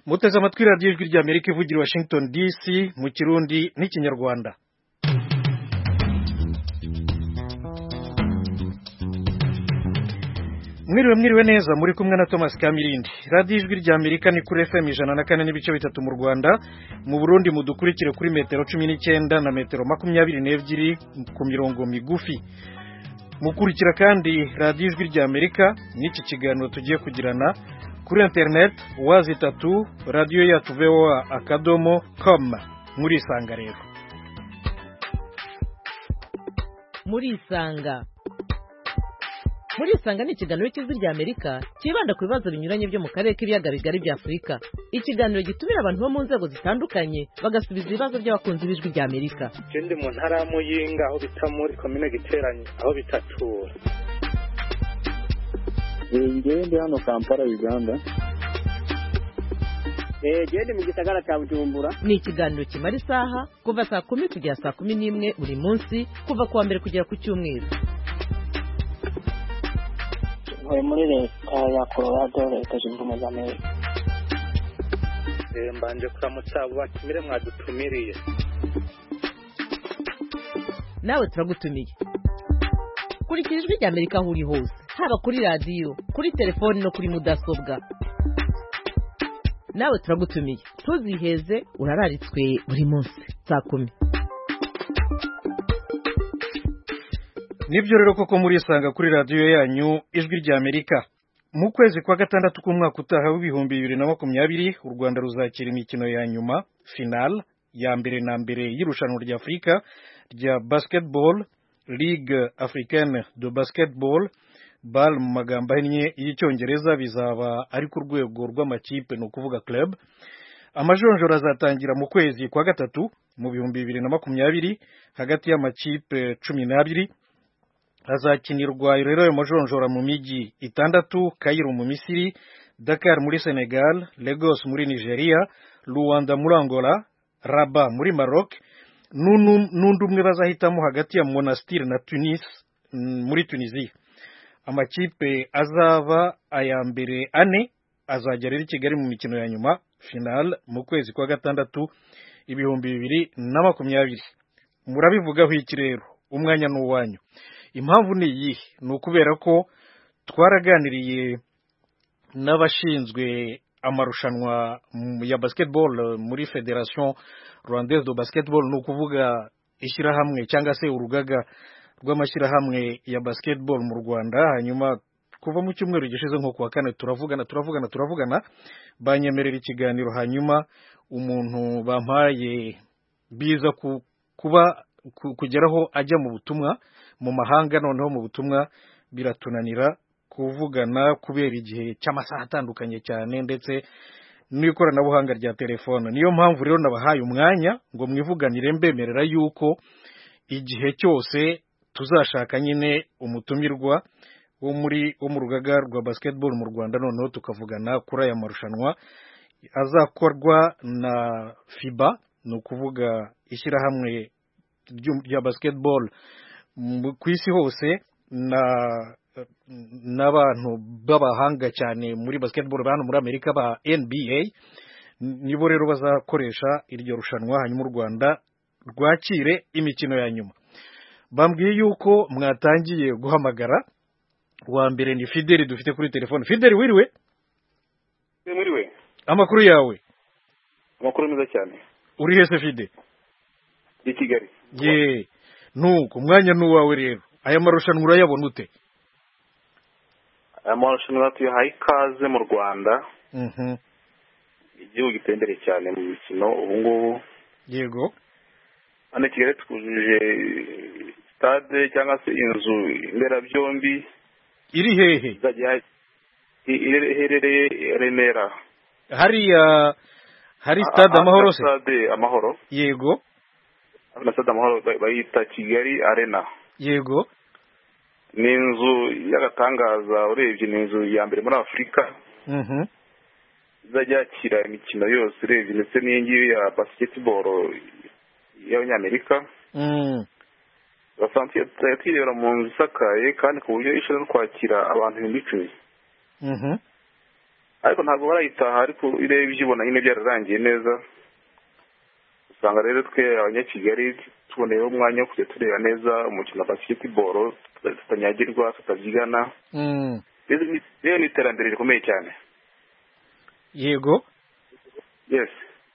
muteze amatwi radiyo ijwi ry'Amerika ivugira Washington DC mu Kirundi n'ikinyarwanda. Mwiriwe neza muri kumwe na Thomas Kamirindi. Radiyo ijwi ry'Amerika ni kuri FM 104.3 mu Rwanda, mu Burundi mudukurikire kuri metero 19 na metero 22 ku mirongo migufi. Mukurikira kandi radiyo ijwi ry'Amerika n'iki kiganiro tugiye kugirana kuri internet wazitatu radio yacu voa.com. muri Isanga rero. Muri Isanga ni ikiganiro cy'ijwi ry'Amerika kibanda ku bibazo binyuranye byo mu karere k'ibiyaga bigari bya Afurika. Ikiganiro gitumira abantu bo mu nzego zitandukanye bagasubiza ibibazo by'abakunzi b'ijwi ry'Amerika. Ndi mu ntara ya Muyinga aho bita muri commune Giteranye aho bitatura. Ndi hano Kampala Uganda. Gende mu gisagara cya Bujumbura. Ni ikiganiro kimara isaha kuva saa 10 kugera saa 11 buri munsi kuva kuwa mbere kugera ku cyumweru. Muri leta ya Colorado leta zunze ubumwe za Amerika. Mbanje kuramutsa abo batumire mwadutumiriye. Nawe turagutumiye. Kurikira ijwi ry'Amerika aho uri hose, haba kuri radio, kuri telefone no kuri mudasobwa. Nawe turagutumiye. Tuziheze urararitswe buri munsi saa 10. Nibyo rero koko muri Isanga kuri radio yanyu ijwi ry'Amerika. Mu kwezi kwa gatandatu k'umwaka utaha w'ibihumbi 2020 u Rwanda ruzakira imikino ya nyuma final ya mbere na mbere y'irushanwa rya Afrika rya basketball Ligue Africaine de Basketball BAL mu magambo ahinnye y'icyongereza. Bizaba ari ku rwego rw'amakipe no kuvuga club. Amajonjora azatangira mu kwezi kwa gatatu mu bihumbi 2020 hagati y'amakipe 12. Hazakinirwa rero ayo majonjora mu miji itandatu: Cairo mu Misiri, Dakar muri Senegal, Lagos muri Nigeria, Luanda muri Angola, Rabat muri Maroc, n'undi umwe bazahitamo hagati ya Monastir na Tunis muri Tunisia. Amakipe azaba aya mbere ane azajya rero i Kigali mu mikino ya nyuma final mu kwezi kwa gatandatu ibihumbi 2020. Murabivugaho iki rero? Umwanya n'uwanyu. Impamvu ni iyi, ni ukubera ko twaraganiriye n'abashinzwe amarushanwa ya basketball muri Federation Rwandaise de Basketball, ni ukuvuga ishyirahamwe cyangwa se urugaga rw'amashyirahamwe ya basketball mu Rwanda. Hanyuma kuva mu cyumweru gishize nko kuwa kane turavugana banyemerera ikiganiro. Hanyuma umuntu bampaye biza kugeraho ajya mu butumwa mu mahanga, noneho mu butumwa biratunanira kuvugana kubera igihe cy'amasaha atandukanye cyane ndetse n'ikoranabuhanga rya telefone. Niyo mpamvu rero nabahaye umwanya ngo mwivuganire, mbemerera yuko igihe cyose tuzashaka nyine umutumirwa wo mu rugaga rwa basketball mu Rwanda, noneho tukavugana kuri aya marushanwa azakorwa na FIBA, ni ukuvuga ishyirahamwe rya basketball ku isi hose, n'abantu b'abahanga cyane muri basketball hano muri Amerika ba NBA. Nibo rero bazakoresha iryo rushanwa, hanyuma u Rwanda rwakire imikino ya nyuma. Bambwiye yuko mwatangiye guhamagara. Wa mbere ni Fideli dufite kuri telefone. Fideli, wiriwe? Mwiriwe. Amakuru yawe? Amakuru meza cyane. Uri hese Fideli? I Kigali. Nuko umwanya n'uwawe rero. Aya marushanwa urayabona ute? Aya marushanwa tuyahaye ikaze mu Rwanda. Igihugu gitendere cyane mu mikino ubu ngubu. Yego. Hano Kigali twujuje stade cyangwa se inzu mberabyombi. Iri hehe? Iherereye Remera. Hari stade Amahoro se? Stade Amahoro. Yego. Na stade Amahoro bayita Kigali Arena. Yego. Ni inzu y'agatangaza, urebye ni inzu ya mbere muri Afurika. Izajya yakira imikino yose urebye, ndetse n'iyingiyi ya basketball y'Abanyamerika. Basanzwe tuyatira mu nzu isakaye kandi ku buryo ishobora no kwakira abantu 10,000. ariko ntabwo barayitaha, ariko urebye ubona nyine byararangiye neza. Usanga rero twe abanyakigali tuboneyeho umwanya wo kujya tureba neza umukino wa basketball, tutanyagirwa, tutabyigana. Rero ni iterambere rikomeye cyane. Yego. Yes.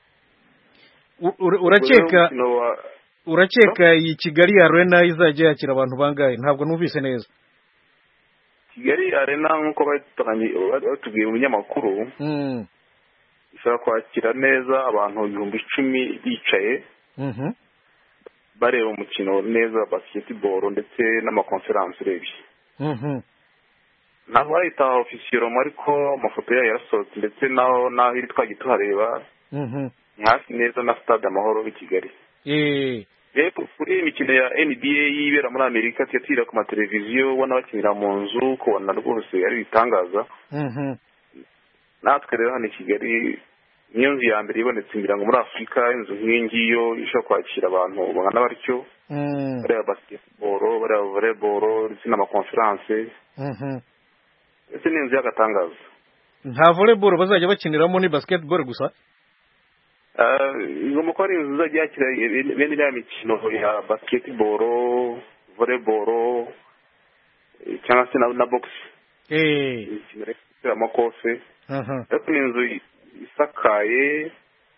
Urakeka iyi Kigali Arena izajya yakira abantu bangahe? Ntabwo numvise neza. Kigali Arena nk'uko batubwiye mu binyamakuru, ishobora kwakira neza abantu 10,000 bicaye bareba umukino neza wa basketball ndetse n'amakonferansi urebye. Ntabwo barayitaha officiel ariko amafoto yayo yarasohotse, ndetse naho iri twagiye tuhareba hafi neza na Stade Amahoro i Kigali. Rero kuri imikino ya NBA ibera muri Amerika tuyatira ku mateleviziyo, ubona bakinira mu nzu, kubona rwose ari bitangaza. Natwe rero hano i Kigali niyo nzu ya mbere ibonetse ngira ngo muri Afurika, inzu nk'ingiyo ishobora kwakira abantu bangana batyo, bareba basketball, bareba volleyball ndetse n'amakonferanse. Ese ni inzu y'agatangaza. Nta volleyball bazajya bakiniramo, ni basketball gusa? Ngomba ko ari inzu izajya yakira bene ya mikino ya basketball, volleyball cyangwa se na box. Imikino y'amakofe. Ariko ni inzu isakaye,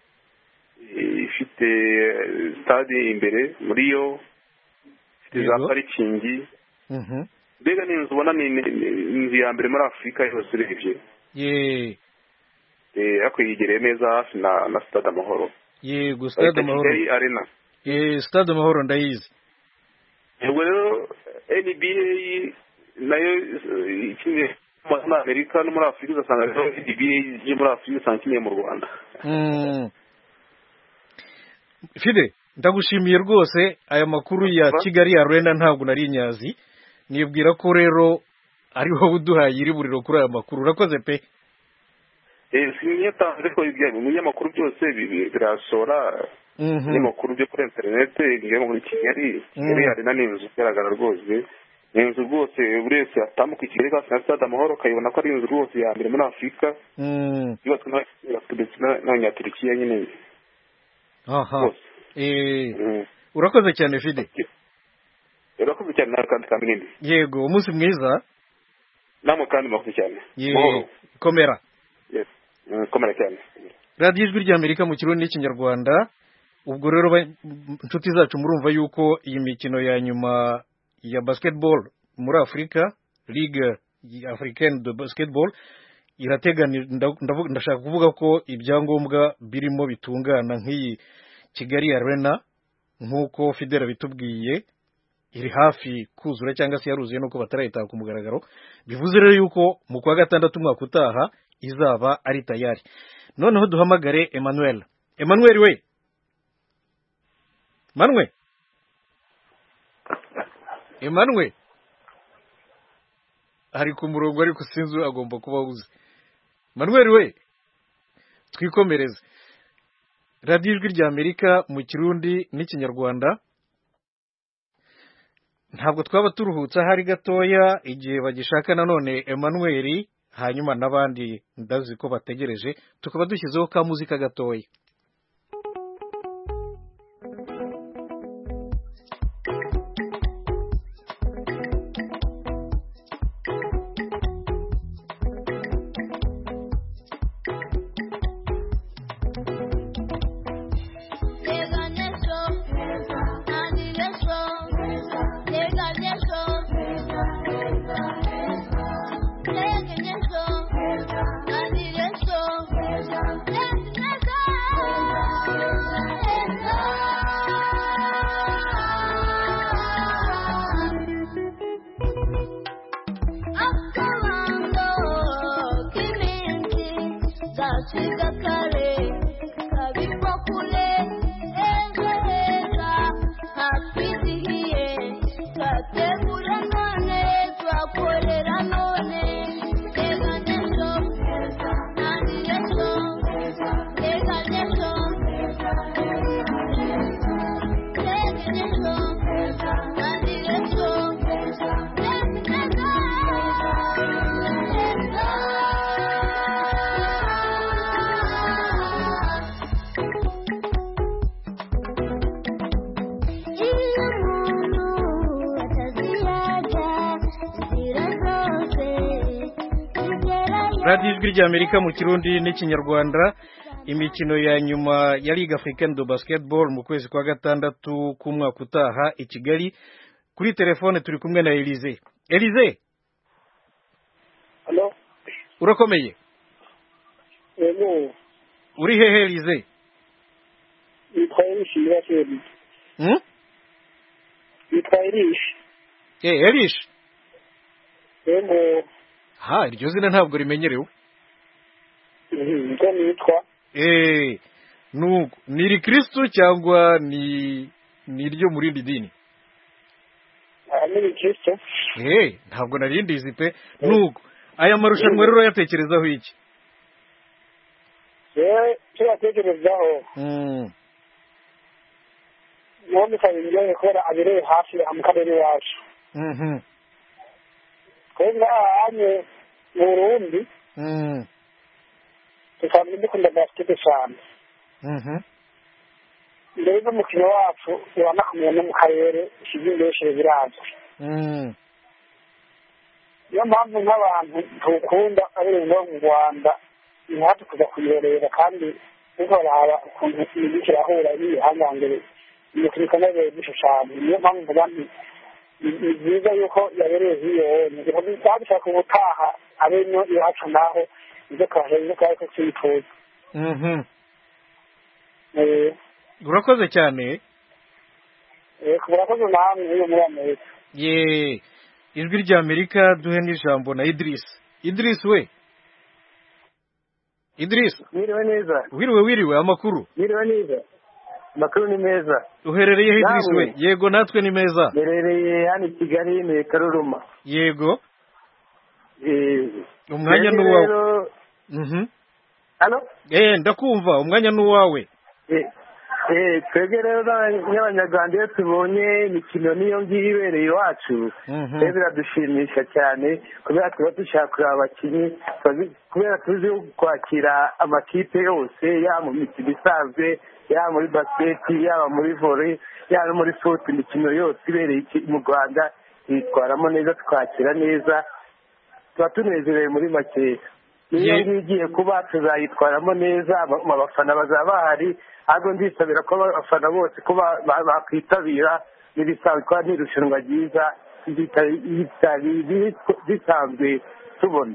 ifite stade imbere muri yo, ifite za parikingi. Mbega ni inzu ubona ni inzu ya mbere muri Afurika yose urebye. Ariko yegereye neza hafi na Stade Amahoro. Yego, Stade Amahoro. Arena. Stade Amahoro ndayizi. Yego rero NBA nayo ikindi muri Amerika no muri Afurika, usanga rero NBA yo muri Afurika usanga ikiniye mu Rwanda. Fide, ndagushimiye rwose aya makuru ya Kigali Arena, ntabwo nari nyazi. Nibwira ko rero ari wowe uduhaye iri buriro kuri aya makuru. Urakoze pe. Sinyatanze ko ibinyamakuru byose birasora, ibinyamakuru byo kuri internet ngiye muri Kigali. Kigali Arena ni inzu igaragara rwose, ni inzu rwose buri wese atambuka Kigali kandi na Stade Amahoro kayibona ko ari inzu rwose ya mbere muri Afurika. Yubatswe n'Abanyaturikiya nyine. Urakoze cyane Fide. Urakoze cyane kandi kamindi. Yego, umunsi mwiza. Namwe kandi makuze cyane. Komera. Komera cyane. Radio Ijwi ry'Amerika mu Kirundi n'Ikinyarwanda. Ubwo rero inshuti zacu murumva yuko iyi mikino ya nyuma ya basketball muri Afurika, Ligue Africaine de Basketball, ndashaka kuvuga ko ibyangombwa birimo bitungana nk'iyi Kigali Arena, nk'uko Fidela bitubwiye, iri hafi kuzura cyangwa se yaruzuye nuko batarayitaha ku mugaragaro. Bivuze rero yuko mu kwa gatandatu umwaka utaha izaba ari tayari. Noneho duhamagare Emmanuel. Emmanuel we. Emmanuel. Hari ku murongo ariko sinzi agomba kuba uzi. Emmanuel we. Twikomereze. Radio Ijwi ry'Amerika mu Kirundi n'Ikinyarwanda. Ntabwo twaba turuhutsa hari gatoya igihe bagishaka nanone Emmanuel, hanyuma n'abandi ndazi ko bategereje, tukaba dushyizeho ka muzika gatoya. radiyo ijwi ry'amerika mu kirundi n'ikinyarwanda. Imikino ya nyuma ya Ligue Africaine de Basketball mu kwezi kwa gatandatu k'umwaka utaha i Kigali. Kuri telefone turi kumwe na Elize. Elize, Halo. urakomeye? Yego. Uri hehe Elize? Yitwa Elish Nyiraseri. Yitwa Elish. Elish. Yego. Ha, iryo zina ntabwo rimenyerewe. Niko nitwa. Nuko ni Kristo cyangwa ni ryo muri rindi dini? Ni Kristo. Ntabwo narindizi pe. Nuko aya marushanwa rero yatekerezaho iki? Turatekerezaho. None kabingiye gukora abire hafi mu karere wacu. Kwenda anye mu Burundi. Tukaba dukunda basket cyane. Mbere y'umukino wacu uranakomeye no mu karere ishizindeshe birazwi. Iyo mpamvu nk'abantu tukunda abere no mu Rwanda ntihatu kuza kuyireba kandi dukoraba ukuntu imikino ahura n'ihangangere imikino ikomeye cyane. Niyo mpamvu mvuga nti ni byiza yuko yabereye hiyo ni cyabishaka ubutaha abenyo iwacu naho ibyo kaje ko twifuza. Urakoze cyane. Urakoze namwe iyo muri Amerika. Ijwi ry'Amerika duhe n'ijambo na Idris. Idris we. Idris. Wiriwe neza. Wiriwe amakuru. Wiriwe neza. Amakuru ni meza. Uherereye Idris we? Yego natwe ni meza. Uherereye hano i Kigali ni Karuruma. Yego. Umwanya n'uwawe. Halo? Ndakumva umwanya n'uwawe. Twebwe rero n'abanyarwanda iyo tubonye imikino niyo ngiyo ibereye iwacu biradushimisha cyane kubera tuba dushaka kureba abakinnyi kubera tuzi kwakira amakipe yose yaba mu mikino isanzwe yaba muri basiketi yaba muri vore yaba muri futu imikino yose ibereye mu Rwanda yitwaramo neza twakira neza tuba tunezerewe muri makeya niyo ngiyo igiye kuba tuzayitwaramo neza abafana bazaba bahari ahubwo ndisabira ko abafana bose ko bakwitabira n'ibisabwa n'irushanwa ryiza bisanzwe tubona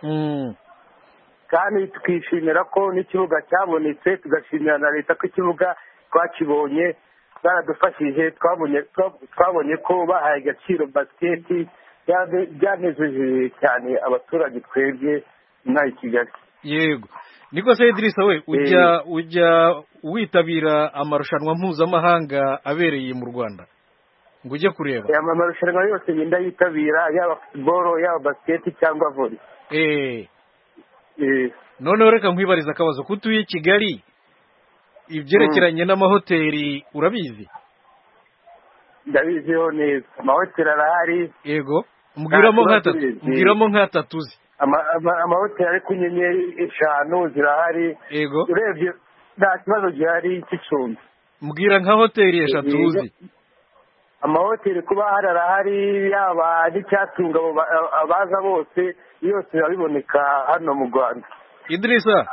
kandi twishimira ko n'ikibuga cyabonetse tugashimira na leta ko ikibuga twakibonye baradufashije twabonye ko bahaye agaciro basiketi byanejeje cyane abaturage twebwe inaha i Kigali. Yego niko se Idrissa we ujya witabira amarushanwa mpuzamahanga abereye mu Rwanda ngo ujye kureba? Amarushanwa yose ngenda yitabira yaba football yaba basket cyangwa volley. Noneho reka nkwibariza akabazo kutuye i Kigali ibyerekeranye n'amahoteli urabizi? Ndabiziho neza amahoteli arahari. Yego mbwiramo nk'atatu uzi. Amahoteli ari ku nyenyeri 5 zirahari. Yego urebye nta kibazo gihari cy'icumbi. Mbwira nka hoteli 3 uzi. Amahoteli kuba harahari yaba n'icyatunga abaza bose yose biraboneka hano mu Rwanda. Idrissa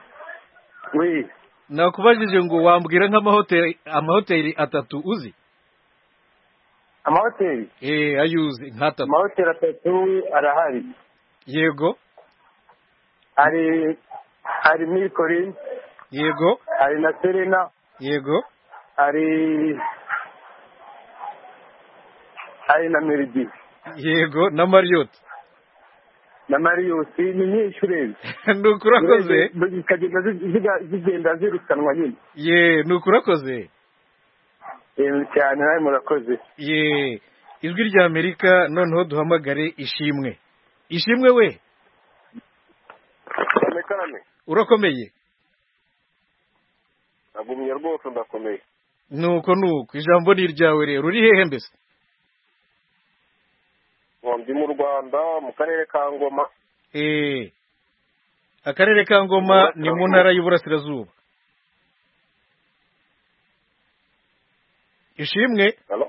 nakubajije ngo wambwira amahoteli 3 uzi? Amahoteli ayuzi nk'atatu. Amahoteli 3 arahari. Yego hari Milikorin. Yego hari na Serena. Yego hari na Meridi. Yego na Marriott. Na Marriott ni nyinshi urebye. Nukurakoze zigenda zirutanwa nyine. Nukurakoze cyane nawe murakoze. Ijwi ry'Amerika noneho duhamagare Ishimwe we. Urakomeye? Nagumye rwose ndakomeye. Nuko ijambo ni iryawe rero. Uri hehe mbese? Ndi mu Rwanda mu karere ka Ngoma. Akarere ka Ngoma ni mu ntara y'Uburasirazuba. Ishimwe? Halo?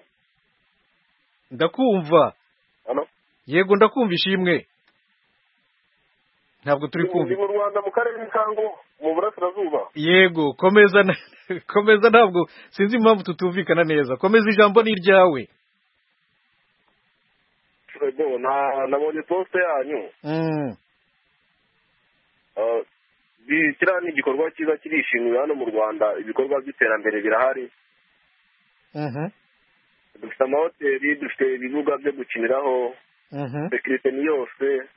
Ndakumva. Halo? Yego ndakumva Ishimwe. ntabwo turi kumva. Ni mu Rwanda mu karere ka Ngo mu burasirazuba. Yego komeza ntabwo sinzi impamvu tutumvikana neza. Komeza ijambo ni iryawe. Nabonye poste yanyu. Kiriya ni igikorwa cyiza kirishimiwe hano mu Rwanda, ibikorwa by'iterambere birahari. Dufite amahoteli, dufite ibibuga byo gukiniraho, sekirite ni yose.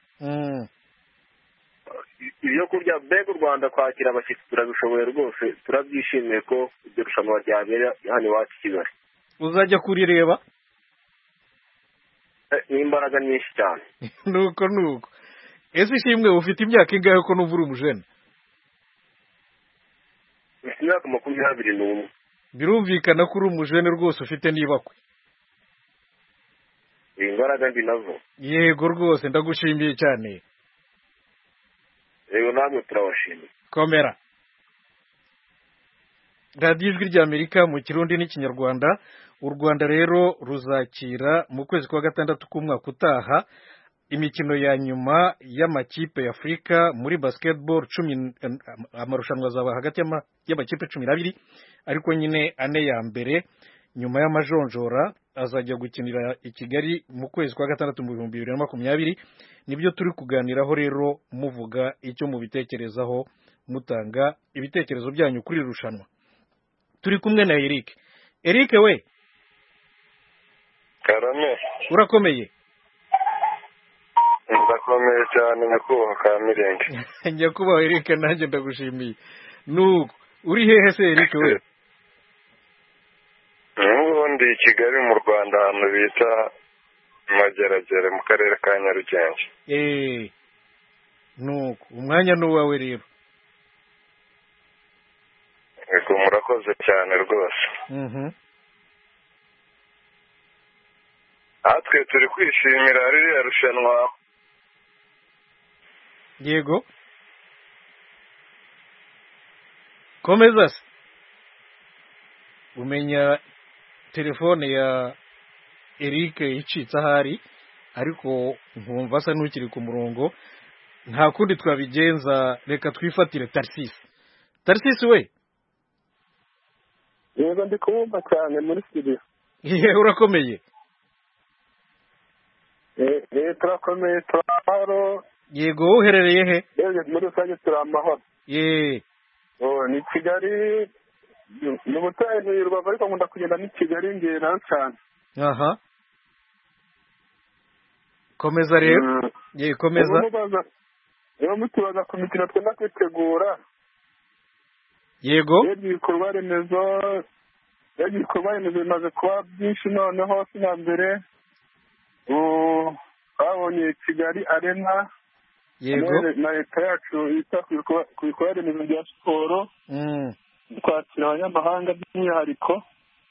Ibyo kurya, mbega u Rwanda kwakira abashyitsi turabishoboye rwose, turabyishimiye ko iryo rushanwa ryabera hano iwacu i Kigali. Uzajya kurireba? Ni imbaraga nyinshi cyane. nuko ese ishimwe ufite imyaka ingahe ko numva uri umujene? Mfite imyaka 21. Birumvikana ko uri umujene rwose ufite n'ibakwe. Imbaraga ndi nazo. Yego rwose ndagushimiye cyane. Rero namwe turabashimiye. Komera. Radio Ijwi ry'Amerika mu Kirundi n'Ikinyarwanda. U Rwanda rero ruzakira mu kwezi kwa gatandatu k'umwaka utaha imikino ya nyuma y'amakipe ya Afrika muri basketball 10, amarushanwa azaba hagati y'amakipe 12, ariko nyine ane ya mbere nyuma y'amajonjora azajya gukinira i Kigali mu kwezi kwa gatandatu mu 2020. Nibyo turi kuganiraho rero, muvuga icyo mubitekerezaho, mutanga ibitekerezo byanyu kuri rushanwa. Turi kumwe na Eric. Eric we, Karame, urakomeye? ndakomeye cyane nyakubahwa Kamirenge. Nyakubahwa Eric, nanjye ndagushimiye. Nuko uri hehe se Eric we? Ndi i Kigali mu Rwanda, ahantu bita Mageragere mu karere ka Nyarugenge. Nuko umwanya ni uwawe rero. Yego, murakoze cyane rwose. Twe turi kwishimira ririya rushanwa. Yego, komeza se. Umenya telefone ya Eric icitse ahari, ariko nkumva asa n'ukiri ku murongo. Nta kundi twabigenza, reka twifatire Tarsis we. Yego, ndi kumva cyane muri studio. Urakomeye? Turakomeye, turahoro. Yego, uherereye he? Muri rusange turi amahoro. Ni Kigali, ni ubutayu ni Rubavu, ariko nkunda kugenda ni Kigali ngera cyane. Komeza rero. Komeza. Rero mutubaza ku mikino twenda kwitegura. Yego. Ibikorwa remezo bimaze kuba byinshi noneho sina mbere. Babonye Kigali Arena. Yego. Na leta yacu yita ku bikorwa remezo bya siporo. Twakira abanyamahanga by'umwihariko.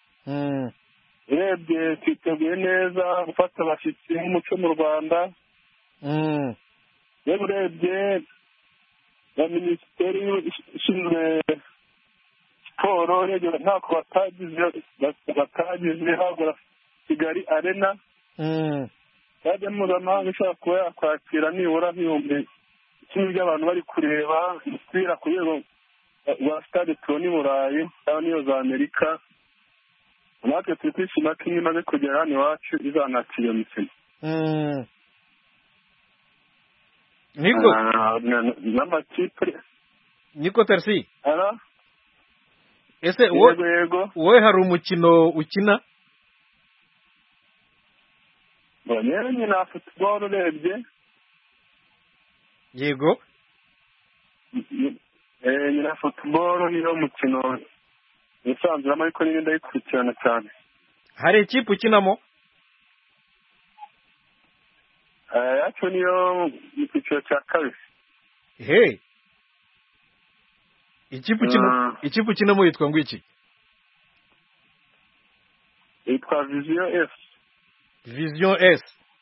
Urebye twiteguye neza gufata abashyitsi nk'umuco mu Rwanda. Rero urebye na minisiteri ishinzwe siporo ntako batagize hagura Kigali Arena. Stade mpuzamahanga ishobora kuba yakwakira nibura nk'ibihumbi 10 by'abantu bari kureba umupira ku rwego rwa stade tubona i Burayi cyangwa n'iyo za Amerika. Natwe turi kwishima ko iyo imaze kugera hano iwacu izanakira iyo mikino. Niko n'amakipe niko Tarsi. Ese yego wowe hari umukino ukina? Bonye na football urebye. Yego. Nyina football niyo mukino nisanzuramo, ariko niyo ndayikurikirana cyane. Hari ikipe ukinamo? Yacu niyo mu cyiciro cya kabiri. Ikipe ukinamo yitwa ngo iki? Yitwa Vision S. Vision S.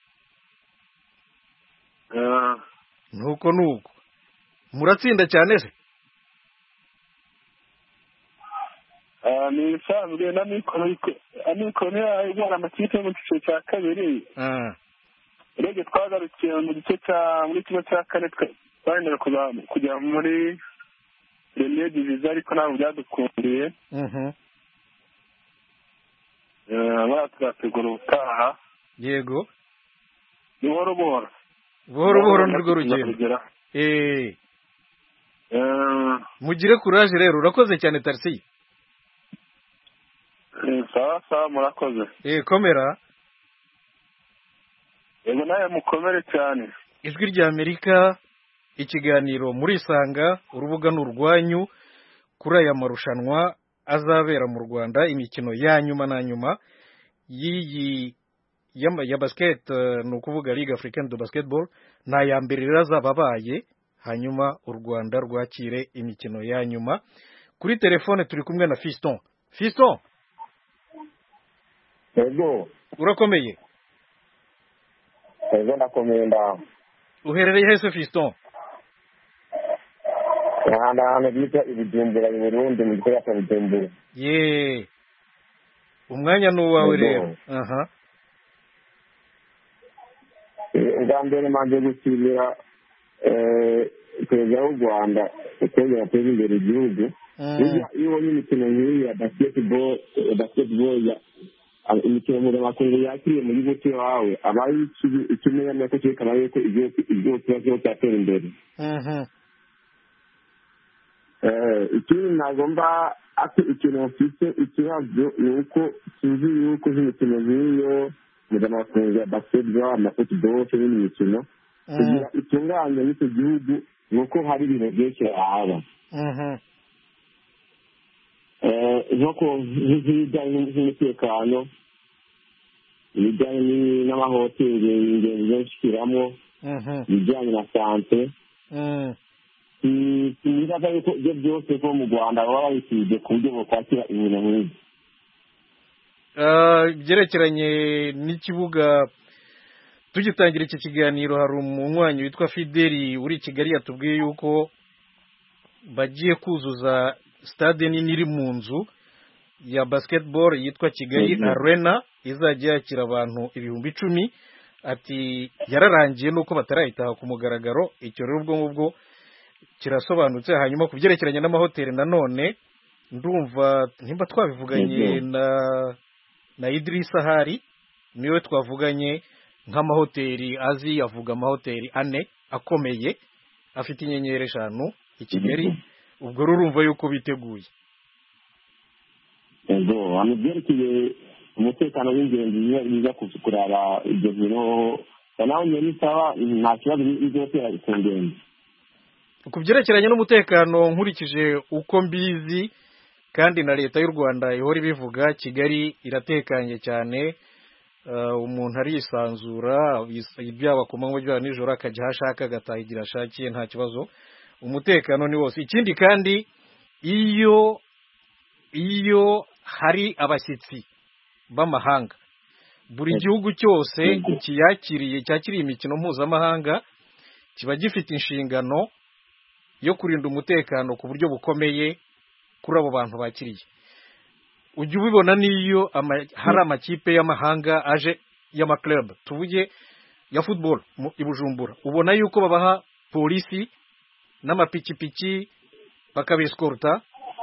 Nuko muratsinda cyane se? Ni isanzwe na mikoro y'abana amakipe mu cyiciro cya kabiri. Rege twagarukiye muri kimwe cya kane twari kujya muri Premier Division ariko ntabwo byadukundiye abana turategura ubutaha yego buhoro buhoro nirwo rugendo mugire courage rero urakoze cyane Tarsiye sawa murakoze komera yego nawe mukomere cyane ijwi rya Amerika ikiganiro muri Isanga urubuga n'urwanyu kuri aya marushanwa azabera mu Rwanda imikino ya nyuma na nyuma y'iyi ya basket ni ukuvuga Ligue Africaine de Basketball na ya mbere razababaye hanyuma u Rwanda rwakire imikino ya nyuma kuri telefone turi kumwe na Fiston yego urakomeye yego ndakomeye ndaho uherereye hese Fiston ahantu bita Ibijumbura mu Burundi mu gice cya Bujumbura umwanya ni uwawe rero ubwa mbere manje gushimira perezida w'u Rwanda ukwegera ateza imbere igihugu iyo ubonye imikino nk'iyi ya basketball imikino mpuzamakungu yakiriye mu gihugu cy'iwawe aba ari ikimenyamya ko cyerekana yuko igihugu kiba kirimo kiratera imbere ikindi nagomba ati ikintu mfite ikibazo ni uko tuzi yuko nk'imikino nk'iyo mpuzamakungu ya basketball amafootball n'indi mikino kugira itunganye n'icyo gihugu ni uko hari ibintu byinshi haba nk'ibijyanye n'umutekano ibijyanye n'amahoteli ingenzi benshi kiramo ibijyanye na sante nibaza yuko ibyo byose ko mu Rwanda baba babisize ku buryo bukwakira ibintu nk'ibi byerekeranye n'ikibuga tugitangira iki kiganiro hari umunywanyi witwa Fideli uri Kigali yatubwiye yuko bagiye kuzuza stade nini iri mu nzu ya basketball yitwa Kigali Arena izajya yakira abantu 10,000 ati yararangiye nuko batarayitaha ku mugaragaro icyo rero ubwo ngubwo kirasobanutse hanyuma kubyerekeranye n'amahoteli nanone ndumva nimba twabivuganye na Idrissa Hari niwe twavuganye nk'amahoteli azi avuga amahoteli 4 akomeye afite inyenyeri 5 i Kigali ubwo rurumva yuko biteguye ego amubyerekeye umutekano w'ingenzi biza kuraba ibyo bintu nawe nyine sawa nta kibazo bizotera ikungende ku byerekeranye n'umutekano nkurikije uko mbizi kandi na leta y'u Rwanda ihora ibivuga Kigali iratekanye cyane umuntu arisanzura byaba ku manywa byaba nijoro akajya hashaka agatahigira ashakiye nta kibazo umutekano ni wose ikindi kandi iyo hari abashyitsi b'amahanga buri gihugu cyose cyakiriye imikino mpuzamahanga kiba gifite inshingano yo kurinda umutekano ku buryo bukomeye kuri abo bantu bakiriye ujya ubibona n'iyo hari amakipe y'amahanga aje y'amaklub tuvuge ya football i Bujumbura ubona yuko babaha polisi n'amapikipiki bakabeskorta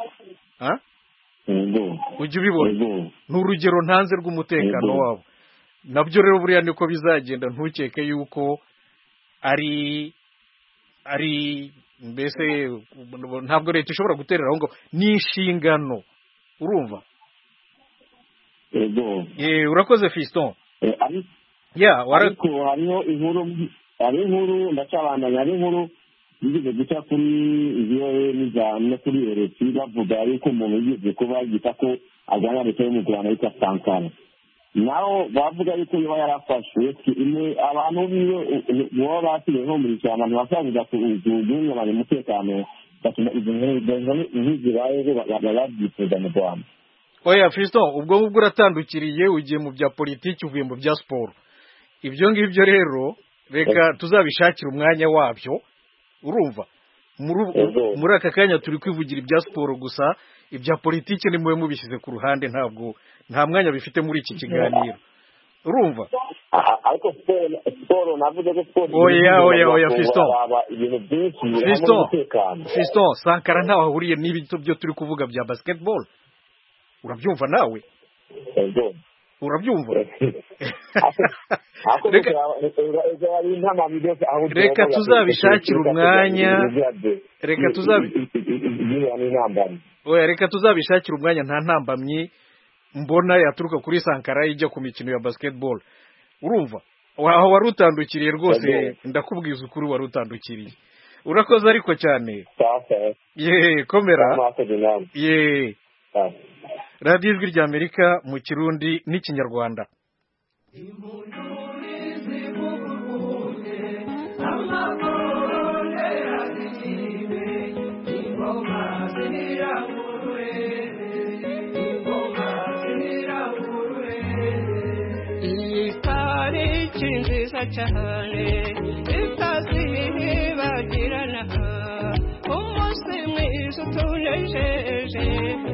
ujya ubibona ni urugero ntanze rw'umutekano wabo nabyo rero buriya niko bizagenda ntukeke yuko ari mbese ntabwo leta ishobora guterera aho ngo ni inshingano urumva urakoze Fiston ariko hariho inkuru ndacabandanya hari inkuru yigeze guca kuri VOA no kuri RFI bavuga yuko umuntu yigeze kuba yita ko ajyana leta yo mu Rwanda yitwa Sankara naho bavuga yuko yaba yarafashwe abantu biwe baba basigaye nko muri cyane abantu basabiza guhungabanya umutekano batuma izo nk'izi zibayeho babyifuza mu Rwanda oya Fiston ubwo ngubwo uratandukiriye ugiye mu bya politiki uvuye mu bya siporo ibyo ngibyo rero reka tuzabishakira umwanya wabyo urumva muri aka kanya turi kwivugira ibya siporo gusa ibya politiki ni mwe mubishyize ku ruhande nta mwanya bifite muri iki kiganiro urumva ariko siporo navuze ko siporo oya Fiston ibintu byinshi hamwe n'umutekano. Fiston Sankara ntaho ahuriye n'ibyo byo turi kuvuga bya basketball, urabyumva nawe? Urabyumva? Reka tuzabishakira umwanya, reka tuzabishakira umwanya, nta ntambamyi mbona yaturuka kuri Sankara ijya ku mikino ya basketball. Urumva aho wari utandukiriye rwose, ndakubwiza ukuri wari utandukiriye. Urakoze ariko cyane. Komera. Radio Ijwi rya Amerika mu Kirundi n'Ikinyarwanda. cyane itazibagirana umunsi mwiza utunejeje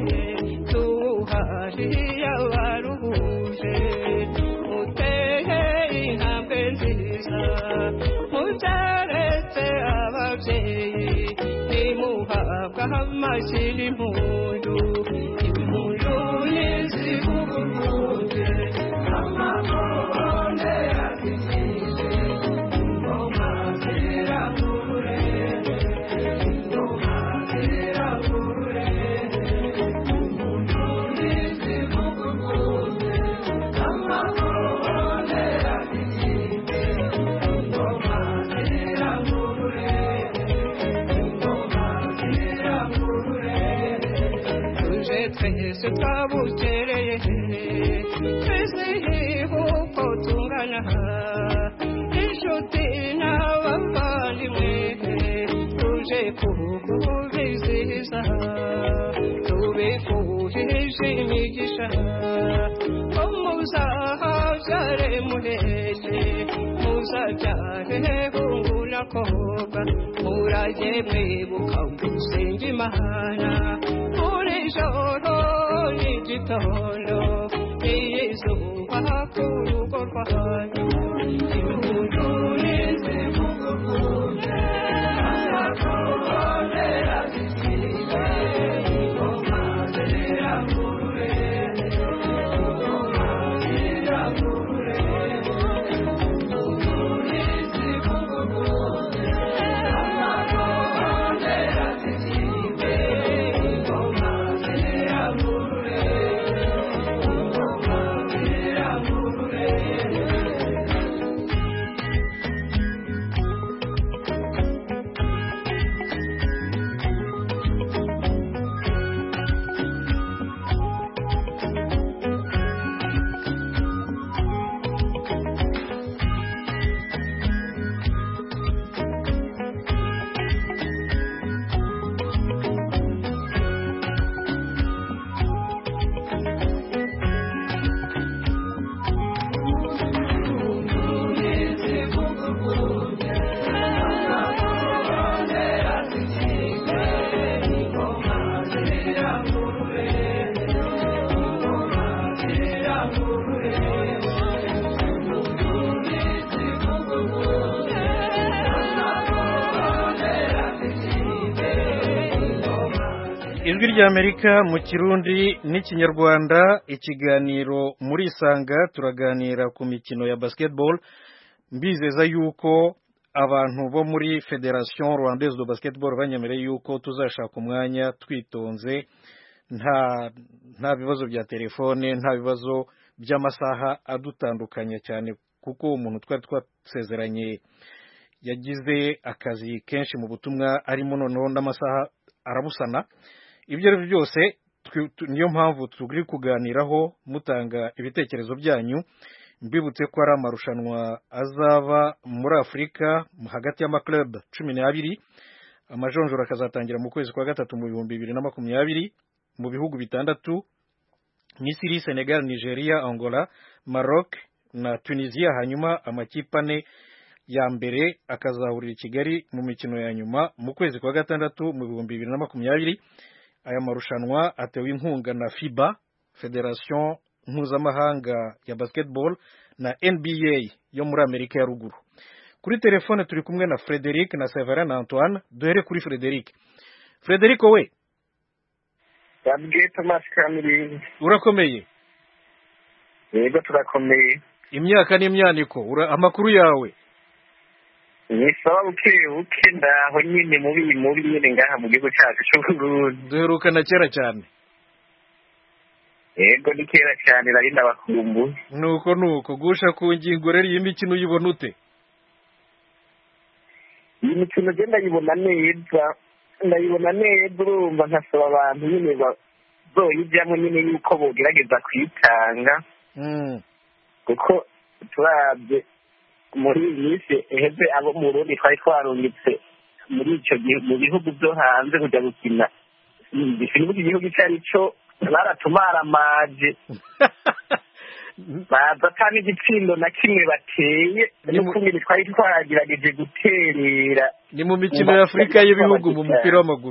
tuwuhariye abaruhuje uteye intambwe nziza mubyaretse ababyeyi nimuhabwa amashyira impundu impundu n'izivuguruge amahone yazikije ingoma ziragure ingoma ziragure impundu n'izivuguruge amahone yazikije ingoma ziragure ingoma ziragure tuje twese twabukereye uko tungana inshuti n'abavandimwe tuje kubizihiza tubifurije imigisha ko muzahabyare muheze muzabyare hungu n'akobwa murage mwibuka gusenga Imana buri joro n'igitondo izuba ku rugo rwanyu impundu n'izivuguruge amahone yazikije ingoma ziragure ingoma ziragure impundu n'izivuguruge amahone yazikije ingoma ziragure Ijwi rya Amerika mu Kirundi n'Ikinyarwanda, ikiganiro muri Isanga turaganira ku mikino ya basketball. Mbizeza yuko abantu bo muri Federation Rwandaise de Basketball banyemereye yuko tuzashaka umwanya twitonze, nta bibazo bya telefone, nta bibazo by'amasaha adutandukanye cyane, kuko umuntu twari twasezeranye yagize akazi kenshi mu butumwa arimo, noneho n'amasaha arabusana. Ibyo ari byo byose niyo mpamvu turi kuganiraho mutanga ibitekerezo byanyu. Mbibutse ko ari amarushanwa azaba muri Afurika hagati y'amaklub 12. Amajonjora akazatangira mu kwezi kwa gatatu mu 2020 mu bihugu bitandatu: Misiri, Senegal, Nigeria, Angola, Maroc na Tunisia. Hanyuma amakipe ane ya mbere akazahurira i Kigali mu mikino ya nyuma mu kwezi kwa gatandatu mu 2020. Aya marushanwa atewe inkunga na FIBA, Federation Mpuzamahanga ya Basketball, na NBA yo muri Amerika ya ruguru. Kuri telefone turi kumwe na Frederic na Severin na Antoine. Duhere kuri Frederic. Frederic we yabwiye Thomas Kamiri urakomeye? Yego turakomeye. Imyaka n'imyaniko amakuru yawe? Ni sawa buke ndaho nyine mubi nyine ngaha mu gihugu cyacu cy'u Burundi. Duherukana kera cyane. Yego ni kera cyane nari ndabakumbuye. Nuko gusha ku ngingo rero iyi mikino uyibona ute? Iyi mikino genda ndayibona neza urumva nkasaba abantu nyine bazoyijyamo nyine yuko bogerageza kwitanga. Kuko turabye muri iyi minsi eheze abo mu Burundi twari twarungitse muri icyo gihe mu bihugu byo hanze kujya gukina igihugu igihugu icyo ari cyo baratumaramaje baza ata n'igitsindo na kimwe bateye n'ukumwe twari twagerageje guterera. Ni mu mikino ya Afurika y'ibihugu mu mupira w'amaguru.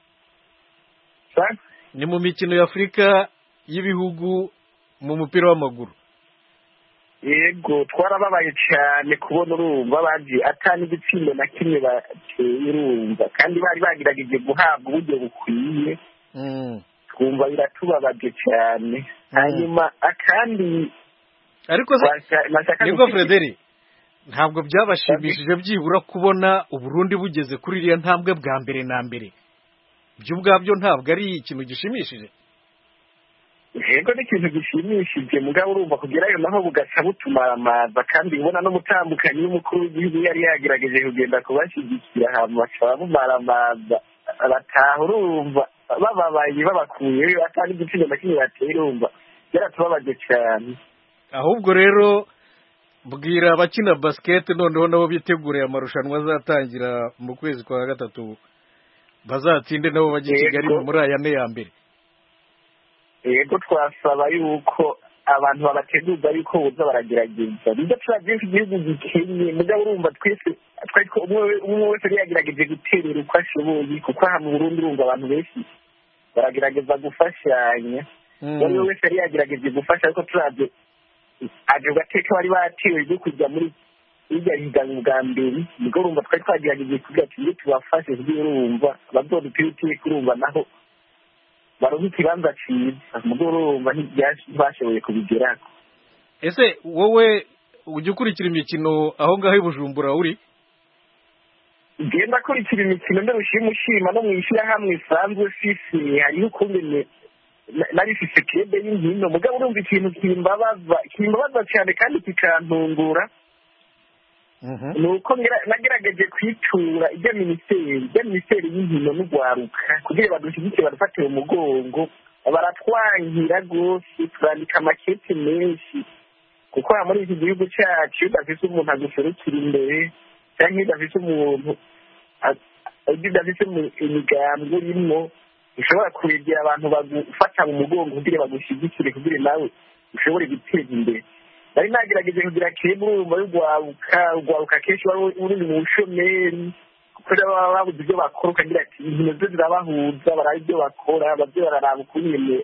Ni mu mikino ya Afurika y'ibihugu mu mupira w'amaguru. Yego twarababaye cyane kubona urumva bagiye ata n'igitsindo na kimwe bateye urumva kandi bari bagerageje guhabwa uburyo bukwiye. Twumva biratubabaje cyane. Hanyuma akandi ariko nibwo Frederic ntabwo byabashimishije byibura kubona Uburundi bugeze kuri iriya ntambwe bwa mbere na mbere. Byo ubwabyo ntabwo ari ikintu gishimishije? Yego ni ikintu gishimishije mugabo urumva kugerayo naho bugaca butumaramaza kandi ubona n'umutambukanyi w'umukuru w'igihugu yari yagerageje kugenda kubashyigikira ahantu bashobora bumaramaza bataha urumva bababaye babakuyeyo atari igitsina na kimwe bateye urumva byaratubabaje cyane. Ahubwo rero bwira abakina basket noneho nabo biteguriye amarushanwa azatangira mu kwezi kwa gatatu bazatsinde nabo bajye Kigali muri aya ne ya mbere. Yego twasaba yuko abantu babateguza yuko buza baragerageza nibyo turabyinshi igihugu gikenye mugabo urumva twese umwe wese yagerageje guterera uko ashoboye kuko aha mu Burundi urumva abantu benshi baragerageza gufashanya. Buri wese yagerageje gufasha ariko turabye aje gateka bari batewe byo kujya muri irya higanwa bwa mbere nibwo urumva twari twagerageje kugira ati tubafashe kugira urumva bazodupitiye kurumva naho baronka ikibanza cyiza mugabo urumva ntibashoboye kubigeraho. Ese wowe ujya ukurikira imikino aho ngaho i Bujumbura uri? Genda kurikira imikino ndarushima no mu ishyirahamwe isanzwe fisi hariho ukungene nari fisi kebe y'inkino mugabo urumva ikintu kimbabaza cyane kandi kikantungura. Nuko nagerageje kwitura ijya minisiteri y'inkino n'ugwaruka kugira badushyigikire badufatire umugongo baratwangira rwose turandika amakete menshi kuko muri iki gihugu cyacu udafite umuntu aguserukira imbere cyangwa udafite umuntu udafite imigambi urimo ushobora kuregera abantu bagufata mu mugongo kugira bagushyigikire kugira nawe ushobore guteza imbere. Nari nagerageje kugira kemu urumva y'ugwaruka kenshi uri mu bushomeri kuko baba babuze ibyo bakora ukagira ati inkino zo zirabahuza baraba ibyo bakora babyo bararaba ukunyene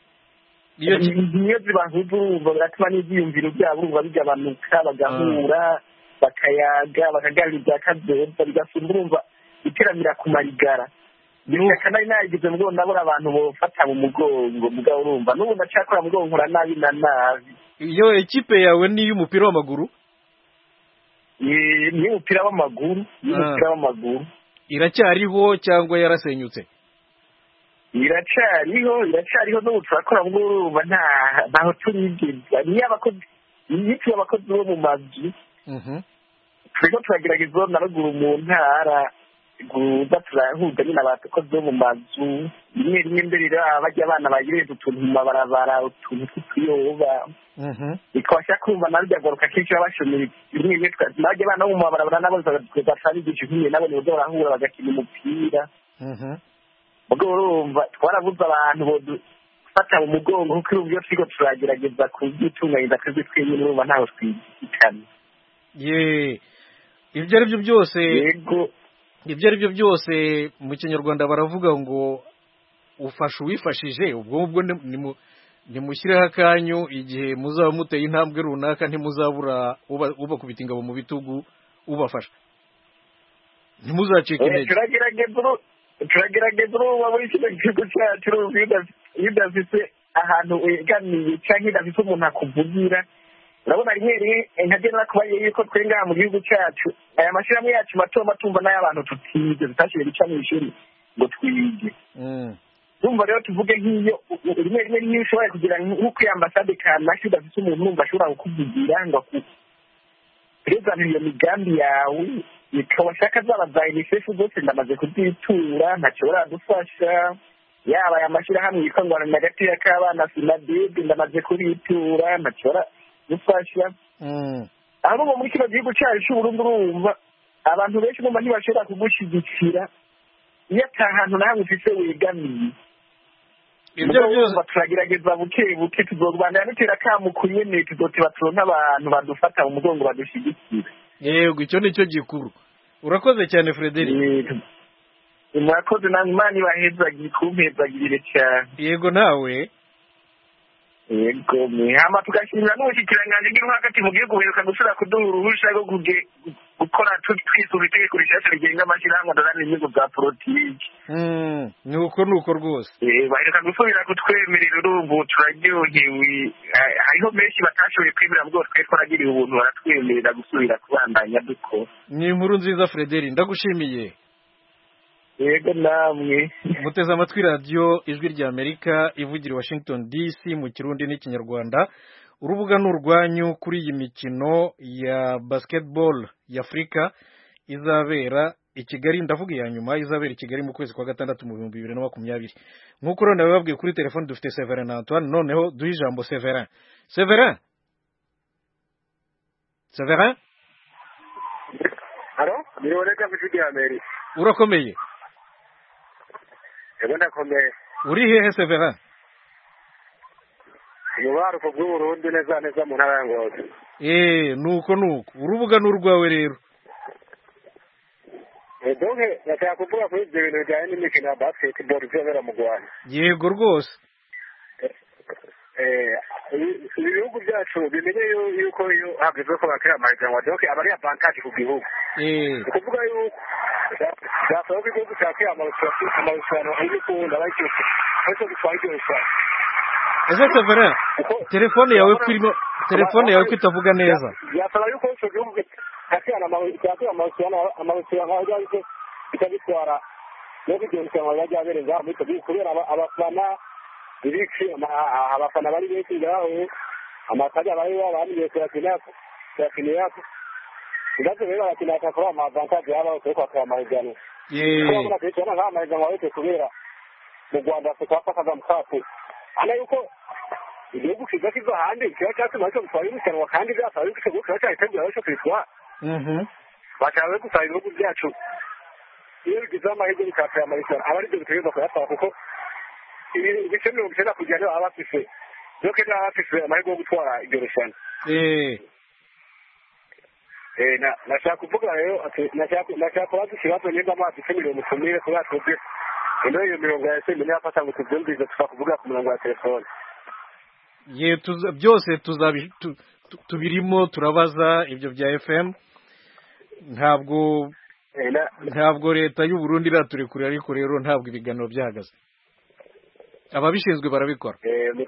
iyo zibahuza urumva biratuma n'ibyiyumviro byabo urumva bigabanuka bagahura bakayaga bakaganira ibya kazoza bigasumba urumva iteramira ku marigara. Bishyaka nari nagize mugongo ndabona abantu bofata mu mugongo mugabo urumva n'ubu ndacakora mugongo nkora nabi na nabi. Iyo ekipe yawe ni y'umupira w'amaguru? Ni umupira w'amaguru. Iracyariho cyangwa yarasenyutse? Iracyariho n'ubu turakora ngo urumva ntaho turigeza. Niyo abakozi bo mu mazu turiko turagerageza na ruguru mu ntara guza turahuza nyine abakozi bo mu mazu rimwe mbere bajya abana bagireza utuntu mu mabarabara utuntu tw'utuyoba bikabasha kumva nawe byagaruka kenshi babashomera rimwe najya abana bo mu mabarabara nabo basabigisha inkumi nabo nibo barahura bagakina umupira ubwo urumva twarabuze abantu bodufata mu mugongo kuko urumva iyo turiko turagerageza kubyitunganyiriza twebwe twenyine urumva ntaho twizikana. Ibyo ari byo byose mu Kinyarwanda baravuga ngo ufasha uwifashije ubwo nimushyireho akanyu igihe muzaba muteye intambwe runaka ntimuzabura ubakubita ingabo mu bitugu ubafasha ntimuzacike intege turagerageza urubuga muri kino gihugu cyacu iyo udafite ahantu wegamiye cyangwa udafite umuntu akuvugira urabona rimwe rimwe nkajya nakubariye yuko twe ngaha mu gihugu cyacu aya mashyirahamwe yacu mato matumva n'ay'abantu tutize tutashoboye guca mu ishuri ngo twige urumva rero tuvuge nk'iyo rimwe rimwe niyo ushoboye kugira nk'uko iyo ambasade kanaka udafite umuntu wumva ashobora kukuvugira ngo akuperezanire iyo migambi yawe washaka zaba za unicef zose ndamaze kuzitura ntacyo baradufasha yaba aya mashyirahamwe yitwa ngo ni agatiya k'abana sinadebe ndamaze kubitura ntacyo baradufasha ahubwo muri kino gihugu cyacu cy'uburundi urumva abantu benshi bumva ntibashobora kugushyigikira iyo ata hantu na hamwe ufite wegamiye ibyo byose turagerageza buke buke tuzorwanira dutera akamu ku nyene tuzotiba turonka abantu badufata mu mugongo badushyigikira yego icyo nicyo gikuru urakoze cyane Frederic murakoze namwe imana ibahezagire kumpezagirire cyane yego nawe yego hama tugashimira n'ubushikiranganji bw'intwakati mu gihugu buheruka gusubira kuduha uruhusha rwo gukora twisura itegeko rishasha rigenga amashyirahamwe adaharanira inyungu za politiki nuko rwose baheruka gusubira kutwemerera urumva turaryohewe hariho benshi batashoboye kwemera bwo twe twaragiriye ubuntu baratwemerera gusubira kubandanya dukora ni inkuru nziza Frederic ndagushimiye yego namwe muteze amatwi radiyo ijwi rya Amerika ivugira i Washington DC mu kirundi n'ikinyarwanda urubuga ni urwanyu kuri iyi mikino ya basketball ya Afurika izabera i Kigali ndavuga iya nyuma izabera i Kigali mu kwezi kwa gatandatu mu 2020 nk'uko rero nabibabwiye kuri telefone dufite Severin Antoine noneho duhe ijambo Severin Halo nioreka mfiki ya Amerika urakomeye ndakomeye uri hehe Severin Mubaruko bw'Uburundi neza mu ntara ya Ngozi nuko urubuga n'urwawe rero donc nashaka kuvuga kuri ibyo bintu bijyanye n'imikino ya basketball izobera mu Rwanda yego rwose ibihugu byacu bimenye yuko iyo hagezwe ko bakira amahiganwa donc aba ari avantage ku gihugu ukuvuga yuko byasaba ko igihugu cyakira amarushanwa y'ukunda abayikipe ariko bitwara ibyo rushanwa ese Severin telefone yawe ko itavuga neza byasaba yuko icyo gihugu cyakira amarushanwa ariko bikabitwara no kugenzura abajyabereza muri icyo gihugu kubera abafana ibiki abafana bari benshi ngaho amakajya bari bamenye kurakina yako ndazo rero bakina kakora amavantage yabo ko kwa amahiganwa kubona ko cyane nk'amahiganwa yose kubera mu Rwanda tukafata mukatu ana yuko igihugu kiza handi kiba cyatuma cyo gutwara imishanwa kandi byasaba yuko cyo gukora cyahitambye cyo kwitwa bashaka gusaba ibihugu byacu iyo bigize amahirwe bikatira amahiganwa aba ari byo bitegeza kuyatwara kuko ibice 90 kujya niho abafise doke niho abafise amahirwe yo gutwara iryo rushanwa nashaka kuvuga rero nashaka kubaza ikibazo nimba amazi cumi mutumire kubera twebwe ino iyo mirongo ya semi niyo afata ngo tubyumvize tukakuvuga ku murongo wa telefone byose tubirimo turabaza ibyo bya FM ntabwo leta y'u Burundi iraturekurira ariko rero ntabwo ibiganiro byahagaze ababishinzwe barabikora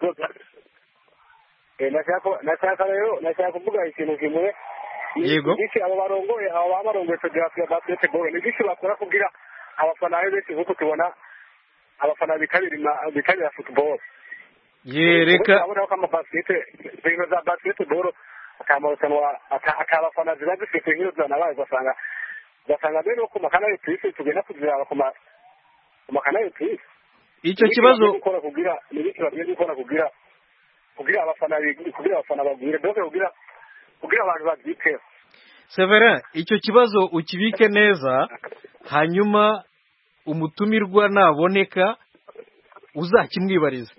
nashaka kuvuga ikintu kimwe yego abo barongoye federasiyo ya basketball ni byinshi bakora kugira abafana benshi nk'uko tubona abafana bitabira football reka urabona ko ibintu za basketball akabafana ziba zifite nk'iyo zanabaye ugasanga mbere no ku makanari twisi tugenda kuziraba ku makanari twisi icyo kibazo ni ibiki bagiye gukora kugira abafana bagwire doke kugira abantu babyiteho Severin icyo kibazo ukibike neza hanyuma umutumirwa naboneka uzakimwibariza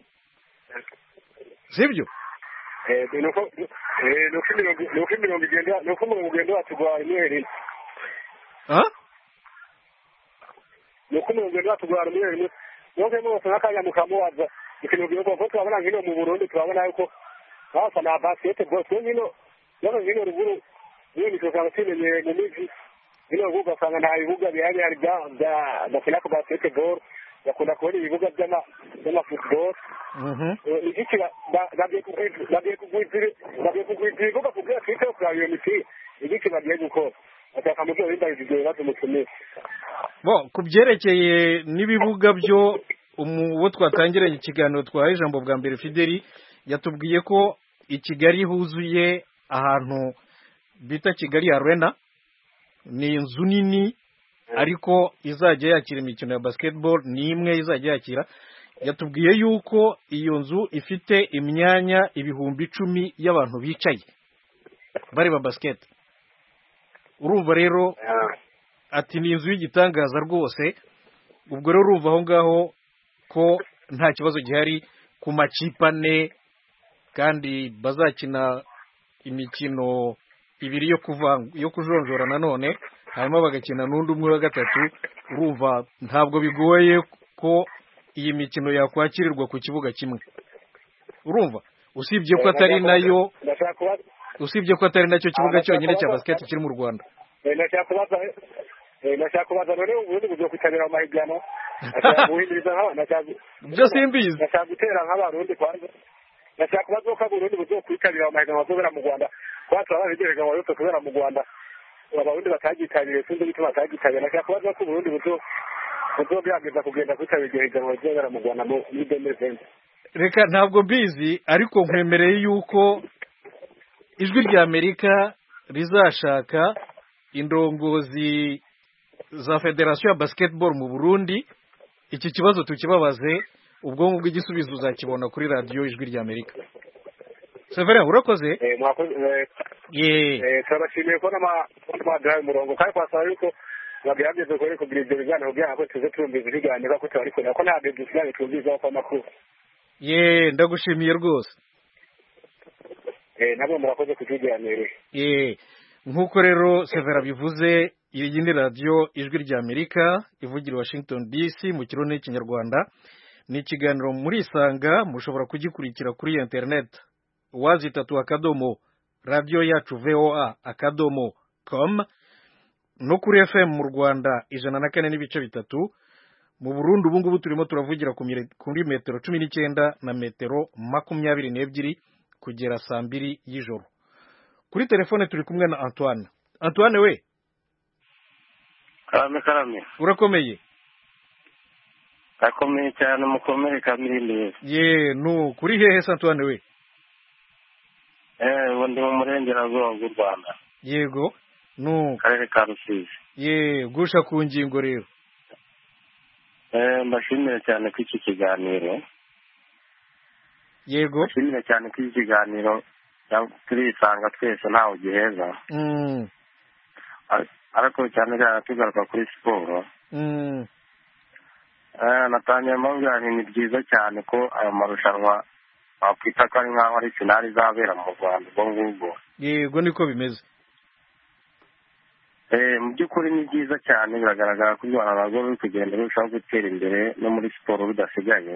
sibyo nuko imirongo igenda watugwa rimwe rimwe nuko umurongo ugenda watugwa rimwe rimwe nuko bose nk'akanya mukamubaza ikintu gihugu ko twabona ngino mu Burundi turabona yuko abafana ba basketball twe ngino ngino ruguru niyo nikosanga kimenye mu miji ngino ruguru basanga nta bibuga bihari hari bakina basketball bakunda kubona ibibuga by'ama football igiki bagiye kugwizira ibibuga kugira twite kuraba iyo mipira igiki bagiye gukora ataka mu byo bindagije batumutumye ku byerekeye n'ibibuga byo uwo twatangiranye ikiganiro twahaye ijambo bwa mbere Fideli yatubwiye ko i Kigali huzuye ahantu bita Kigali Arena ni inzu nini ariko izajya yakira imikino ya basketball ni imwe izajya yakira yatubwiye yuko iyo nzu ifite imyanya 10,000 y'abantu bicaye bareba basket urumva rero ati ni inzu y'igitangaza rwose ubwo rero urumva aho ngaho ko nta kibazo gihari ku makipe ane kandi bazakina imikino ibiri yo kujonjora nanone hanyuma bagakina n'undi umwe wa gatatu urumva ntabwo bigoye ko iyi mikino yakwakirirwa ku kibuga kimwe urumva usibye ko atari nacyo kibuga cyonyine cya basket kiri mu Rwanda nashaka kubaza none ubundi bugiye kwitabira mu mahiganwa byo simbizi nashaka gutera nk'abarundi kwanza nashaka kubaza ko Burundi bugiye kwitabira mu mahiganwa azobera mu Rwanda kwatwa ababigerega mu yose kubera mu Rwanda abarundi batagitabiriye sinzi bituma batagitabira nashaka kubaza ko Burundi buzogerageza kugenda kwitabira iryo higanwa rizobera mu Rwanda muri 2020 reka ntabwo mbizi ariko nkwemereye yuko ijwi rya Amerika rizashaka indongozi za Federation ya Basketball mu Burundi iki kibazo tukibabaze ubwo ngubwo igisubizo uzakibona kuri radio ijwi rya Amerika. Severin urakoze? Turabashimiye ko n'amadrive murongo kandi kwasaba yuko bagerageze kuri kugira ibyo biganiro kugira ngo tuze turumviza ibiganiro ko turi kubona ko ntabwo dusigaye twumviza ko amakuru. Ndagushimiye rwose. Nabo murakoze kutuganira. Nkuko rero Severa bivuze iyi ni radio ijwi rya Amerika ivugira Washington DC mu kirundi n'ikinyarwanda ni ikiganiro muri Isanga mushobora kugikurikira kuri internet wazitatu akadomo radio yacu voa.com no kuri FM mu Rwanda 104.3 mu Burundi ubu ngubu turimo turavugira kuri metero 19 na metero 22 kugera saa 2 y'ijoro. Kuri telefone turi kumwe na Antoine we karame urakomeye akomeye cyane mukomere kamiri kuri hehe Antoine we ndi mu murengerazuba w'u Rwanda yego karere ka Rusizi gusha ku ngingo rero mbashimire cyane ko iki kiganiro mbashimire cyane ko iki kiganiro turisanga twese ntawe giheza ariko cyane cyane tugaruka kuri siporo natangiye mbabwira ni byiza cyane ko ayo marushanwa wakwita ko ari nk'aho ari finali izabera mu Rwanda ubwo ngubwo yego niko bimeze mu by'ukuri ni byiza cyane biragaragara ko u Rwanda narwo ruri kugenda rurushaho gutera imbere no muri siporo rudasigaye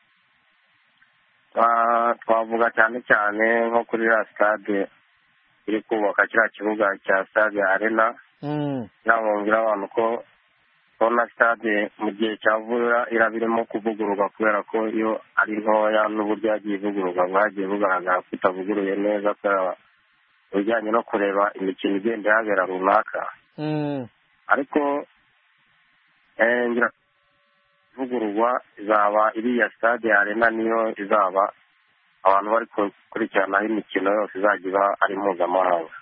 twavuga cyane cyane nko kuri ya stade iri kubaka kiriya kibuga cya stade Arena nababwira abantu ko na stade mu gihe cya vuba iraba irimo kuvugururwa kubera ko iyo ari ntoya n'uburyo yagiye ivugururwa bwagiye bugaragara ko itavuguruye neza kubera ibijyanye no kureba imikino igenda ihabera runaka ariko ivugururwa izaba iriya stade Arena niyo izaba abantu bari gukurikiranaho imikino yose izajya iba ari mpuzamahanga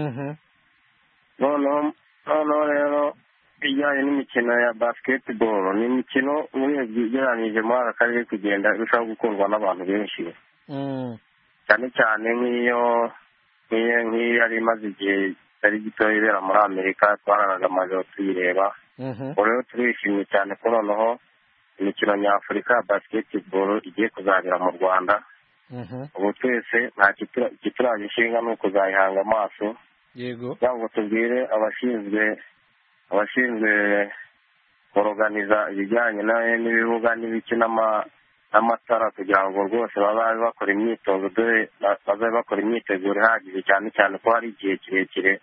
noneho rero ijyanye n'imikino ya basketball ni imikino ugereranyije muri aka karere kugenda irushaho gukundwa n'abantu benshi cyane cyane nk'iyo yari imaze igihe kitari gitoya ibera muri Amerika twararaga amajoro tuyireba ubu rero turishimye cyane ko noneho imikino nyafurika ya basketball igiye kuzabera mu Rwanda ubu twese nta kituraje inshinga ni ukuzayihanga amaso kugira ngo tubwire abashinzwe kuroganiza ibijyanye n'ibibuga n'ibiki n'amatara kugira ngo rwose bazabe bakora imyitozo dore bazabe bakora imyiteguro ihagije cyane cyane ko hari igihe kirekire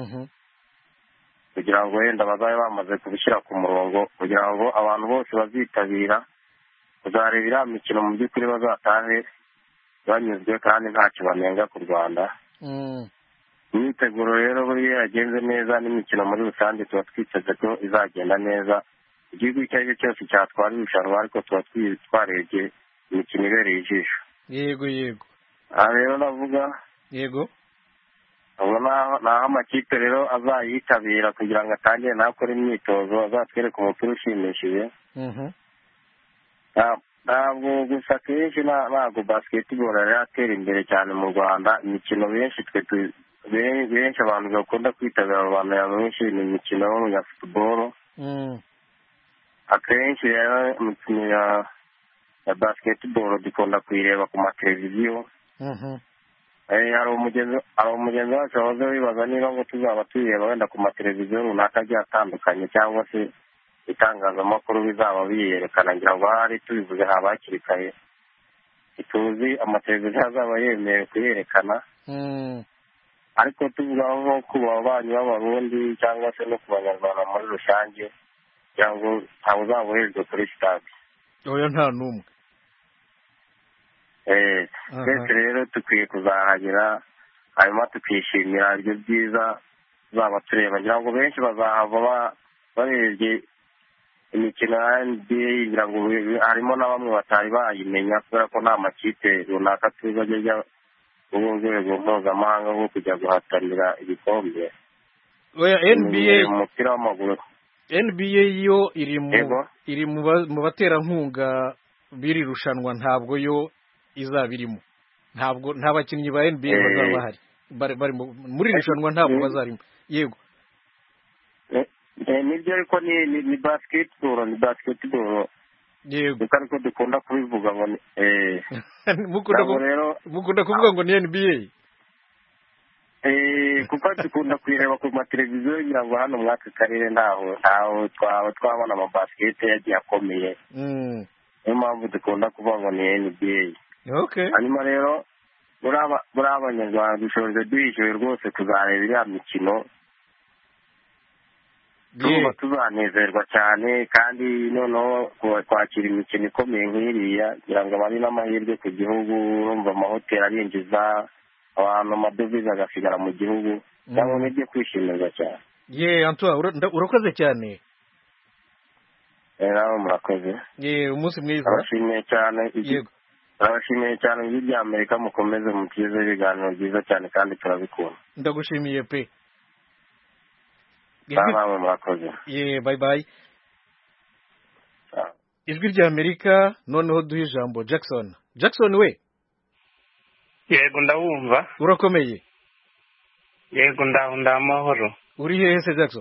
kugira ngo wenda bazabe bamaze kubishyira ku murongo kugira ngo abantu bose bazitabira kuzareba iriya mikino mu by'ukuri bazatahe banyuzwe kandi ntacyo banenga ku Rwanda. Imyiteguro rero buriya yagenze neza n'imikino muri rusange tuba twiteze ko izagenda neza. Igihugu icyo ari cyo cyose cyatwara irushanwa ariko tuba twarebye imikino ibereye ijisho. Yego. Aha rero navuga yego ubu naho amakipe rero azayitabira kugira ngo atangire nakore imyitozo azatwereke umupira ushimishije. Ntabwo gusa kenshi ntabwo basketball yatera imbere cyane mu Rwanda. Imikino benshi abantu bakunda kwitabira abantu benshi ni imikino ya football. Akenshi rero imikino ya basketball dukunda kuyireba ku mateleviziyo. hari umugenzi wacu wahoze wibaza niba ngo tuzaba tuyireba wenda ku mateleviziyo runaka agiye atandukanye cyangwa se itangazamakuru bizaba biyerekana ngira ngo hari tubivuze haba hakiri kare ituzi amateleviziyo azaba yemerewe kuyerekana ariko tuvuga nko ku babanyi b'abarundi cyangwa se no ku banyarwanda muri rusange kugira ngo ntawe uzaba uhejwe kuri sitade. Oya nta n'umwe. Twese rero dukwiye kuzahagera hanyuma tukishimira ibyo byiza tuzaba tureba ngira ngo benshi bazahava barebye imikino ya NBA ngira ngo harimo na bamwe batari bayimenya kubera ko nta makipe runaka tuzi ajya mu rwego mpuzamahanga nko kujya guhatanira ibikombe. Oya NBA umupira w'amaguru NBA yo iri mu baterankunga biri rushanwa ntabwo yo izaba irimo. Nta bakinnyi ba NBA bazaba bari muri rushanwa ntabwo bazarimo. Yego nibyo ariko ni basketball yego ariko dukunda kubivuga ngo mukunda kuvuga ngo ni NBA kuko dukunda kuyireba ku mateleviziyo ngira ngo hano mwaka karere ntaho twabona amabasikete yagiye akomeye niyo mpamvu dukunda kuvuga ngo ni NBA. Hanyuma rero muri abanyarwanda dushoje duhishiwe rwose kuzareba iriya mikino tuba tuzanezerwa cyane kandi noneho kwakira imikino ikomeye nk'iriya kugira ngo ababe n'amahirwe ku gihugu urumva amahoteli arinjiza abantu amadovize agasigara mu gihugu cyangwa n'ibyo kwishimirwa cyane. Antoine urakoze cyane. Nawe murakoze. Umunsi mwiza. Abashimiye cyane. Yego abashimiye cyane ijwi rya Amerika mukomeze mutize ibiganiro byiza cyane kandi turabikunda. Ndagushimiye pe. Nawe murakoze. Bye bye. Ijwi rya Amerika noneho duhe ijambo Jackson we. Yego ndawumva. Urakomeye? Yego ndamahoro. Uri hehe se Jackson?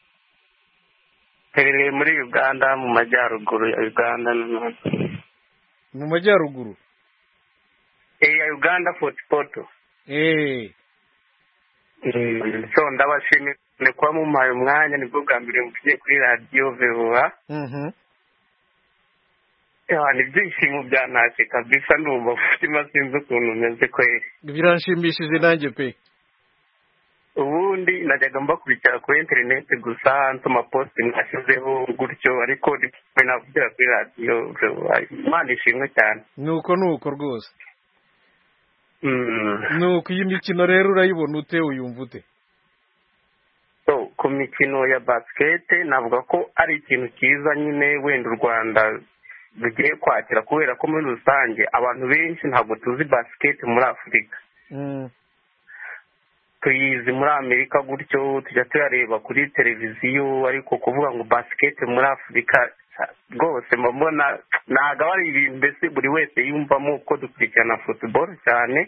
Perere muri Uganda mu majyaruguru ya Uganda. Mu majyaruguru? Ya Uganda Fort Portal. So ndabashimiye kuba mumpaye umwanya nibwo bwa mbere mugiye kuri radio VOA. Ni byishimo byantashye kabisa ndumva umutima sinzi ukuntu umeze kweri. Biranshimishije nanjye pe. Ubundi najyaga mbakurikira kuri internet gusa nsoma post mwashyizeho gutyo ariko navugira kuri radio Imana ishimwe cyane. Nuko rwose. Nuko iyi mikino rero urayibona ute uyumva ute? So ku mikino ya basket navuga ko ari ikintu cyiza nyine wenda u Rwanda rugiye kwakira kubera ko muri rusange abantu benshi ntabwo tuzi basket muri Afurika. Tuyizi muri Amerika gutyo tujya tuyareba kuri televiziyo ariko kuvuga ngo basket muri Afurika rwose mbona ntabwo ari ibintu mbese buri wese yumvamo uko dukurikirana football cyane.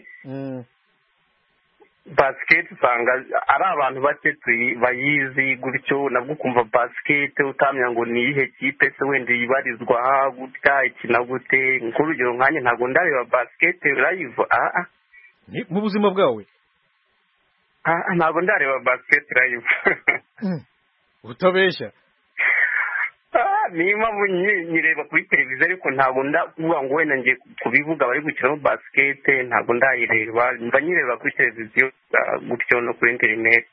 Basket usanga ari abantu bake bayizi gutyo nabwo kumva basket utamenya ngo ni ihe kipe se wenda yibarizwa gutya ikina gute nk'urugero nkanjye ntabwo ndareba basket live mu buzima bwawe ntabwo ndareba basket live utabeshya niba nyireba kuri televiziyo ariko ntabwo ndavuga ngo wenda ngiye kubivuga bari gukinamo basikete ntabwo ndayireba mba nyireba kuri televiziyo gutyo no kuri interineti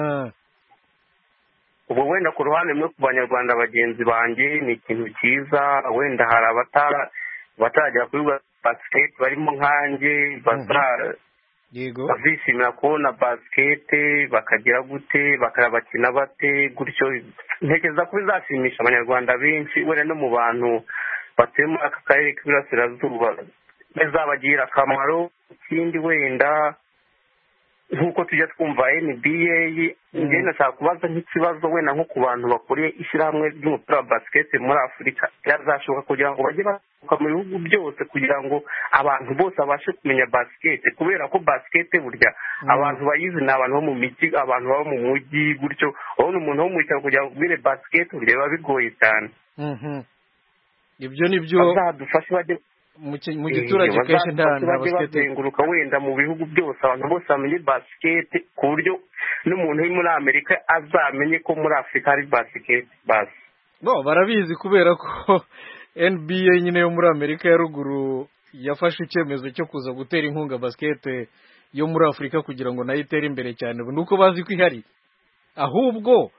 ubu wenda ku ruhande rumwe ku banyarwanda bagenzi banjye ni ikintu cyiza wenda hari bataragera kuri basikete barimo nkanjye bazishimira kubona basikete bakagira gute bakabakina bate gutyo ntekereza ko bizashimisha abanyarwanda benshi wenda no mu bantu batuye muri aka karere k'iburasirazuba bizabagirira akamaro ikindi wenda nk'uko tujya twumva NBA njye nashaka kubaza nk'ikibazo wenda nko ku bantu bakuriye ishyirahamwe ry'umupira wa basikete muri Afurika byazashoboka kugira ngo bajye basohoka mu bihugu byose kugira ngo abantu bose babashe kumenya basikete kubera ko basikete burya abantu bayizi ni abantu bo mu mijyi abantu baba mu mujyi gutyo urabona umuntu wo mu cyaro kugira ngo ubwire basikete burya biba bigoye cyane ibyo ni byo bazadufashe bajye mu giturage kenshi nta basikete bazenguruka wenda mu bihugu byose abantu bose bamenye basikete ku buryo n'umuntu uri muri Amerika azamenye ko muri Afurika hari basikete basi barabizi kubera ko NBA nyine yo muri Amerika ya ruguru yafashe icyemezo cyo kuza gutera inkunga basikete yo muri Afurika kugira ngo nayo itere imbere cyane nuko bazi ko ihari ahubwo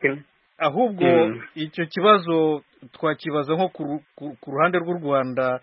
icyo kibazo twakibaza nko ku ruhande rw'u Rwanda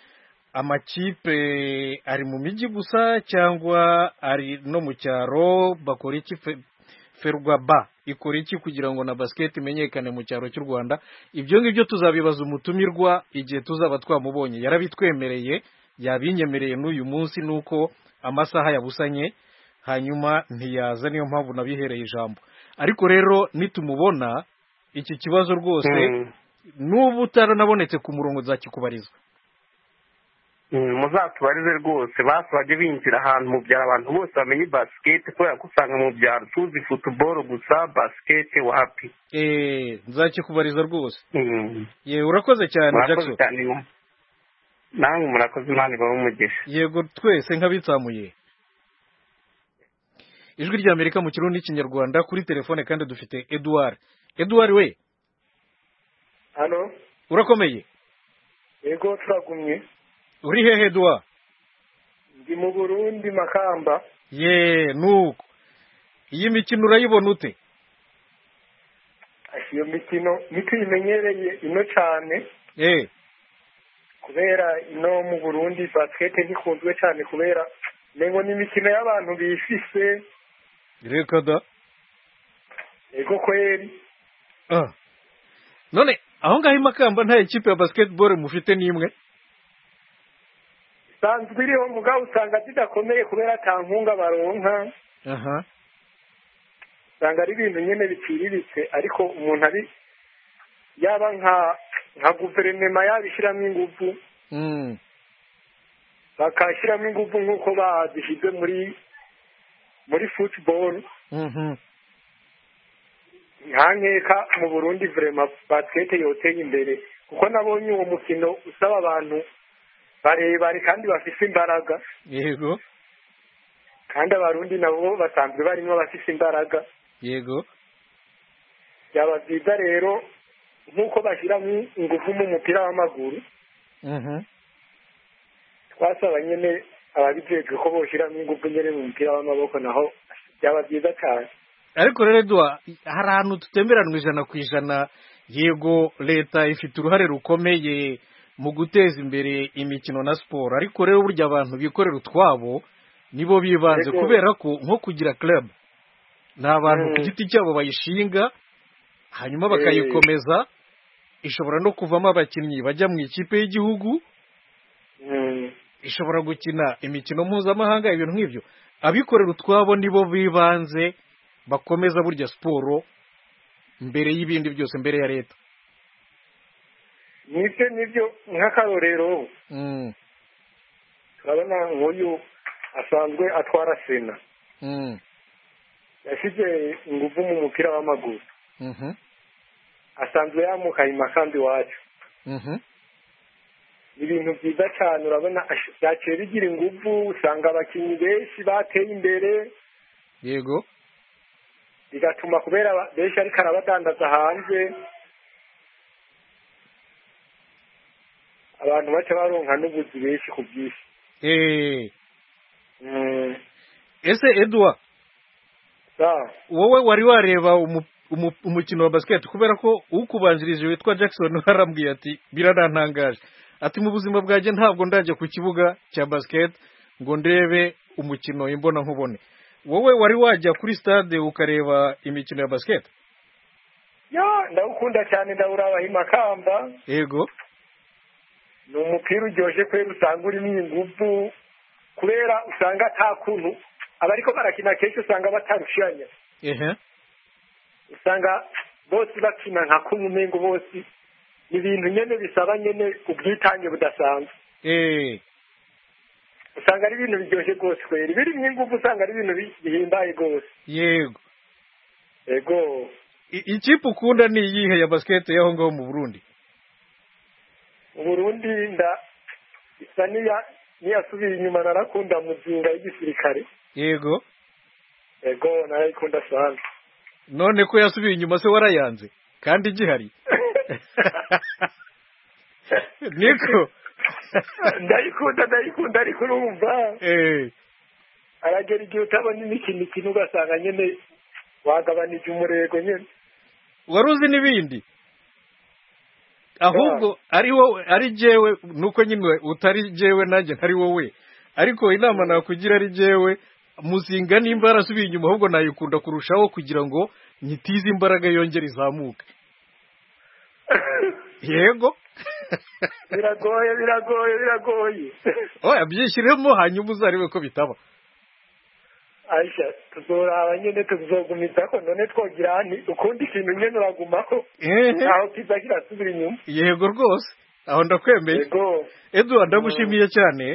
amakipe ari mu mijyi gusa cyangwa ari no mu cyaro bakora iki Ferwaba ikora iki kugira ngo na basket imenyekane mu cyaro cy'u Rwanda ibyo ngibyo tuzabibaza umutumirwa igihe tuzaba twamubonye yarabitwemereye yabinyemereye n'uyu munsi nuko amasaha yabusanye hanyuma ntiyaza niyo mpamvu nabihereye ijambo ariko rero nitumubona iki kibazo rwose n'ubu utaranabonetse ku murongo zakikubariza muzatubarize rwose bajye binjira ahantu mu byaro abantu bose bamenye basikete kubera ko usanga mu byaro tuzi futuboro gusa basikete wapi nzakikubariza rwose yewe urakoze cyane Jackson namwe murakoze Imana ibahe umugisha yego twese nk'abitsamuye ijwi rya Amerika mu kirundi n'ikinyarwanda kuri telefone kandi dufite Edouard we hano urakomeye yego turagumye uri hehe Edouard ndi mu Burundi Makamba nuko iyi mikino urayibona ute iyo mikino ntituyimenyereye ino cyane kubera ino mu Burundi basikete ntikunzwe cyane kubera nengo ni imikino y'abantu bifise reka da yego kweri none aho ngaho Makamba nta ikipe ya basketball mufite n'imwe sanzwe iriho mugabo usanga zidakomeye kubera ata nkunga baronka usanga ari ibintu nyine biciriritse ariko umuntu ari yaba nka guverinoma yabishyiramo ingufu bakashyiramo ingufu nk'uko bazishyize muri football ntankeka mu Burundi vrema basket yoteye imbere kuko nabonye uwo mukino usaba abantu barebare kandi bafise imbaraga yego kandi abarundi nabo basanzwe barimo bafise imbaraga yego byaba byiza rero nk'uko bashyiramo ingufu mu mupira w'amaguru twasaba nyine ababijejwe ko boshyiramo ingufu nyine mu mupira w'amaboko naho byaba byiza cyane ariko rero Edouard hari ahantu tutemberanwa 100% yego leta ifite uruhare rukomeye mu guteza imbere imikino na siporo ariko rero burya abantu bikorera utwabo nibo bibanze kubera ko nko kugira club nta bantu ku giti cyabo bayishinga hanyuma bakayikomeza ishobora no kuvamo abakinnyi bajya mu ikipe y'igihugu ishobora gukina imikino mpuzamahanga ibintu nk'ibyo abikorera utwabo nibo bibanze bakomeza burya siporo mbere y'ibindi byose mbere ya leta nibyo nk'akarorero turabona nk'uyu asanzwe atwara sena yashyize ingufu mu mupira w'amaguru asanzwe yamukaye Makamba iwacu ibintu byiza cyane urabona byaciye bigira ingufu usanga abakinnyi benshi bateye imbere yego bigatuma kubera benshi ariko arabadandaza hanze abantu baca baronka n'ubuzi benshi ku bw'isi. Ese Edouard, wowe wari wareba umukino wa basket kubera ko ukubanjirije witwa Jackson arambwiye ati biranantangaje ati mu buzima bwaje ntabwo ndajya ku kibuga cya basket ngo ndebe umukino imbona nkubone. Wowe wari wajya kuri stade ukareba imikino ya basket? Ndawukunda cyane, ndawuraba Makamba. Yego, ni umupira uryoshye kwera, usanga urimo ingufu kubera usanga ata kuntu abariko barakina kenshi usanga batarushanya. Usanga bose bakina nka kumwe umengo bose ibintu nyene bisaba nyene ubwitange budasanzwe. Usanga ari ibintu biryoshye rwose kwera, birimo ingufu, usanga ari ibintu bihimbaye rwose. Yego. Ikipe ukunda ni iyihe ya basket yaho ngaho mu Burundi? Mu Burundi isa niyasubiye inyuma, narakunda Muzinga y'igisirikare. Yego, narayikunda sana. None ko yasubiye inyuma se warayanze kandi igihari? Niko ndayikunda ariko urumva aragera igihe utabona imikino ugasanga nyine wagabanije umurego nyine. Wari uzi n'ibindi ahubwo ari jewe nuko nyine utari jewe nanjye ntari wowe, ariko inama nakugira ari jewe Muzinga nimba arasubiye inyuma ahubwo nayikunda kurushaho kugira ngo nyitize imbaraga yongere izamuke. Yego. biragoye oya byishyiremo hanyuma uzarebe ko bitaba. Aisha tuzoraba nyene tuzogumiza ko none twogira ni ukundi ikintu nyene uragumako aho kizagira subira inyuma. Yego rwose aho ndakwemeye. Edouard ndagushimiye cyane.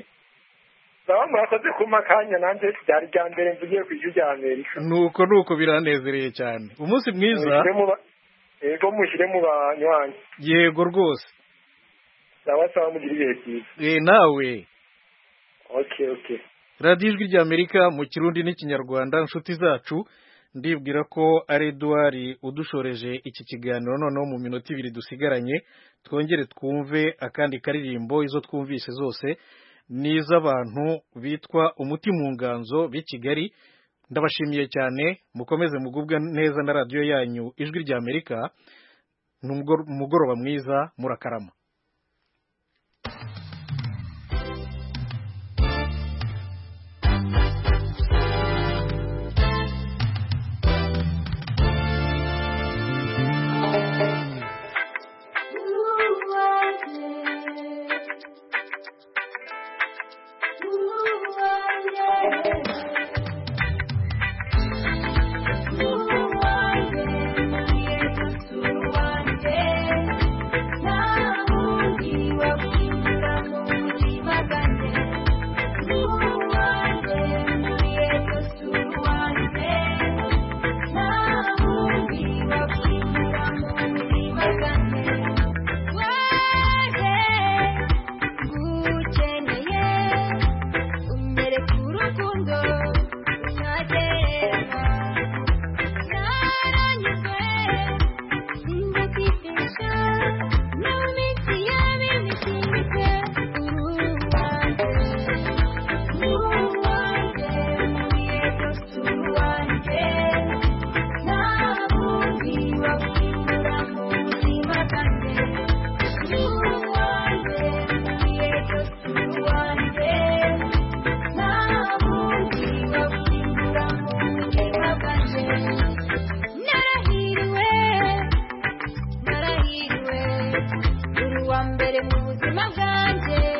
Murakoze kuma kanya nanjye byari bya mbere mvugiye ku ijwi rya Amerika. Nuko biranezereye cyane. Umunsi mwiza. Yego mushyire mu banywanyi. Yego rwose. Sawa mugira ibihe byiza. Nawe. Okay. Radio Ijwi rya Amerika mu Kirundi n'Ikinyarwanda, inshuti zacu, ndibwira ko ari Edouard udushoreje iki kiganiro. Noneho mu minota 2 dusigaranye twongere twumve akandi karirimbo. Izo twumvise zose n'iz'abantu bitwa Umuti mu Nganzo b'i Kigali. Ndabashimiye cyane, mukomeze mugubwa neza na radio yanyu Ijwi rya Amerika. Mugoroba mwiza, murakarama. Narahiriwe uri uwa mbere mu buzima bwanjye.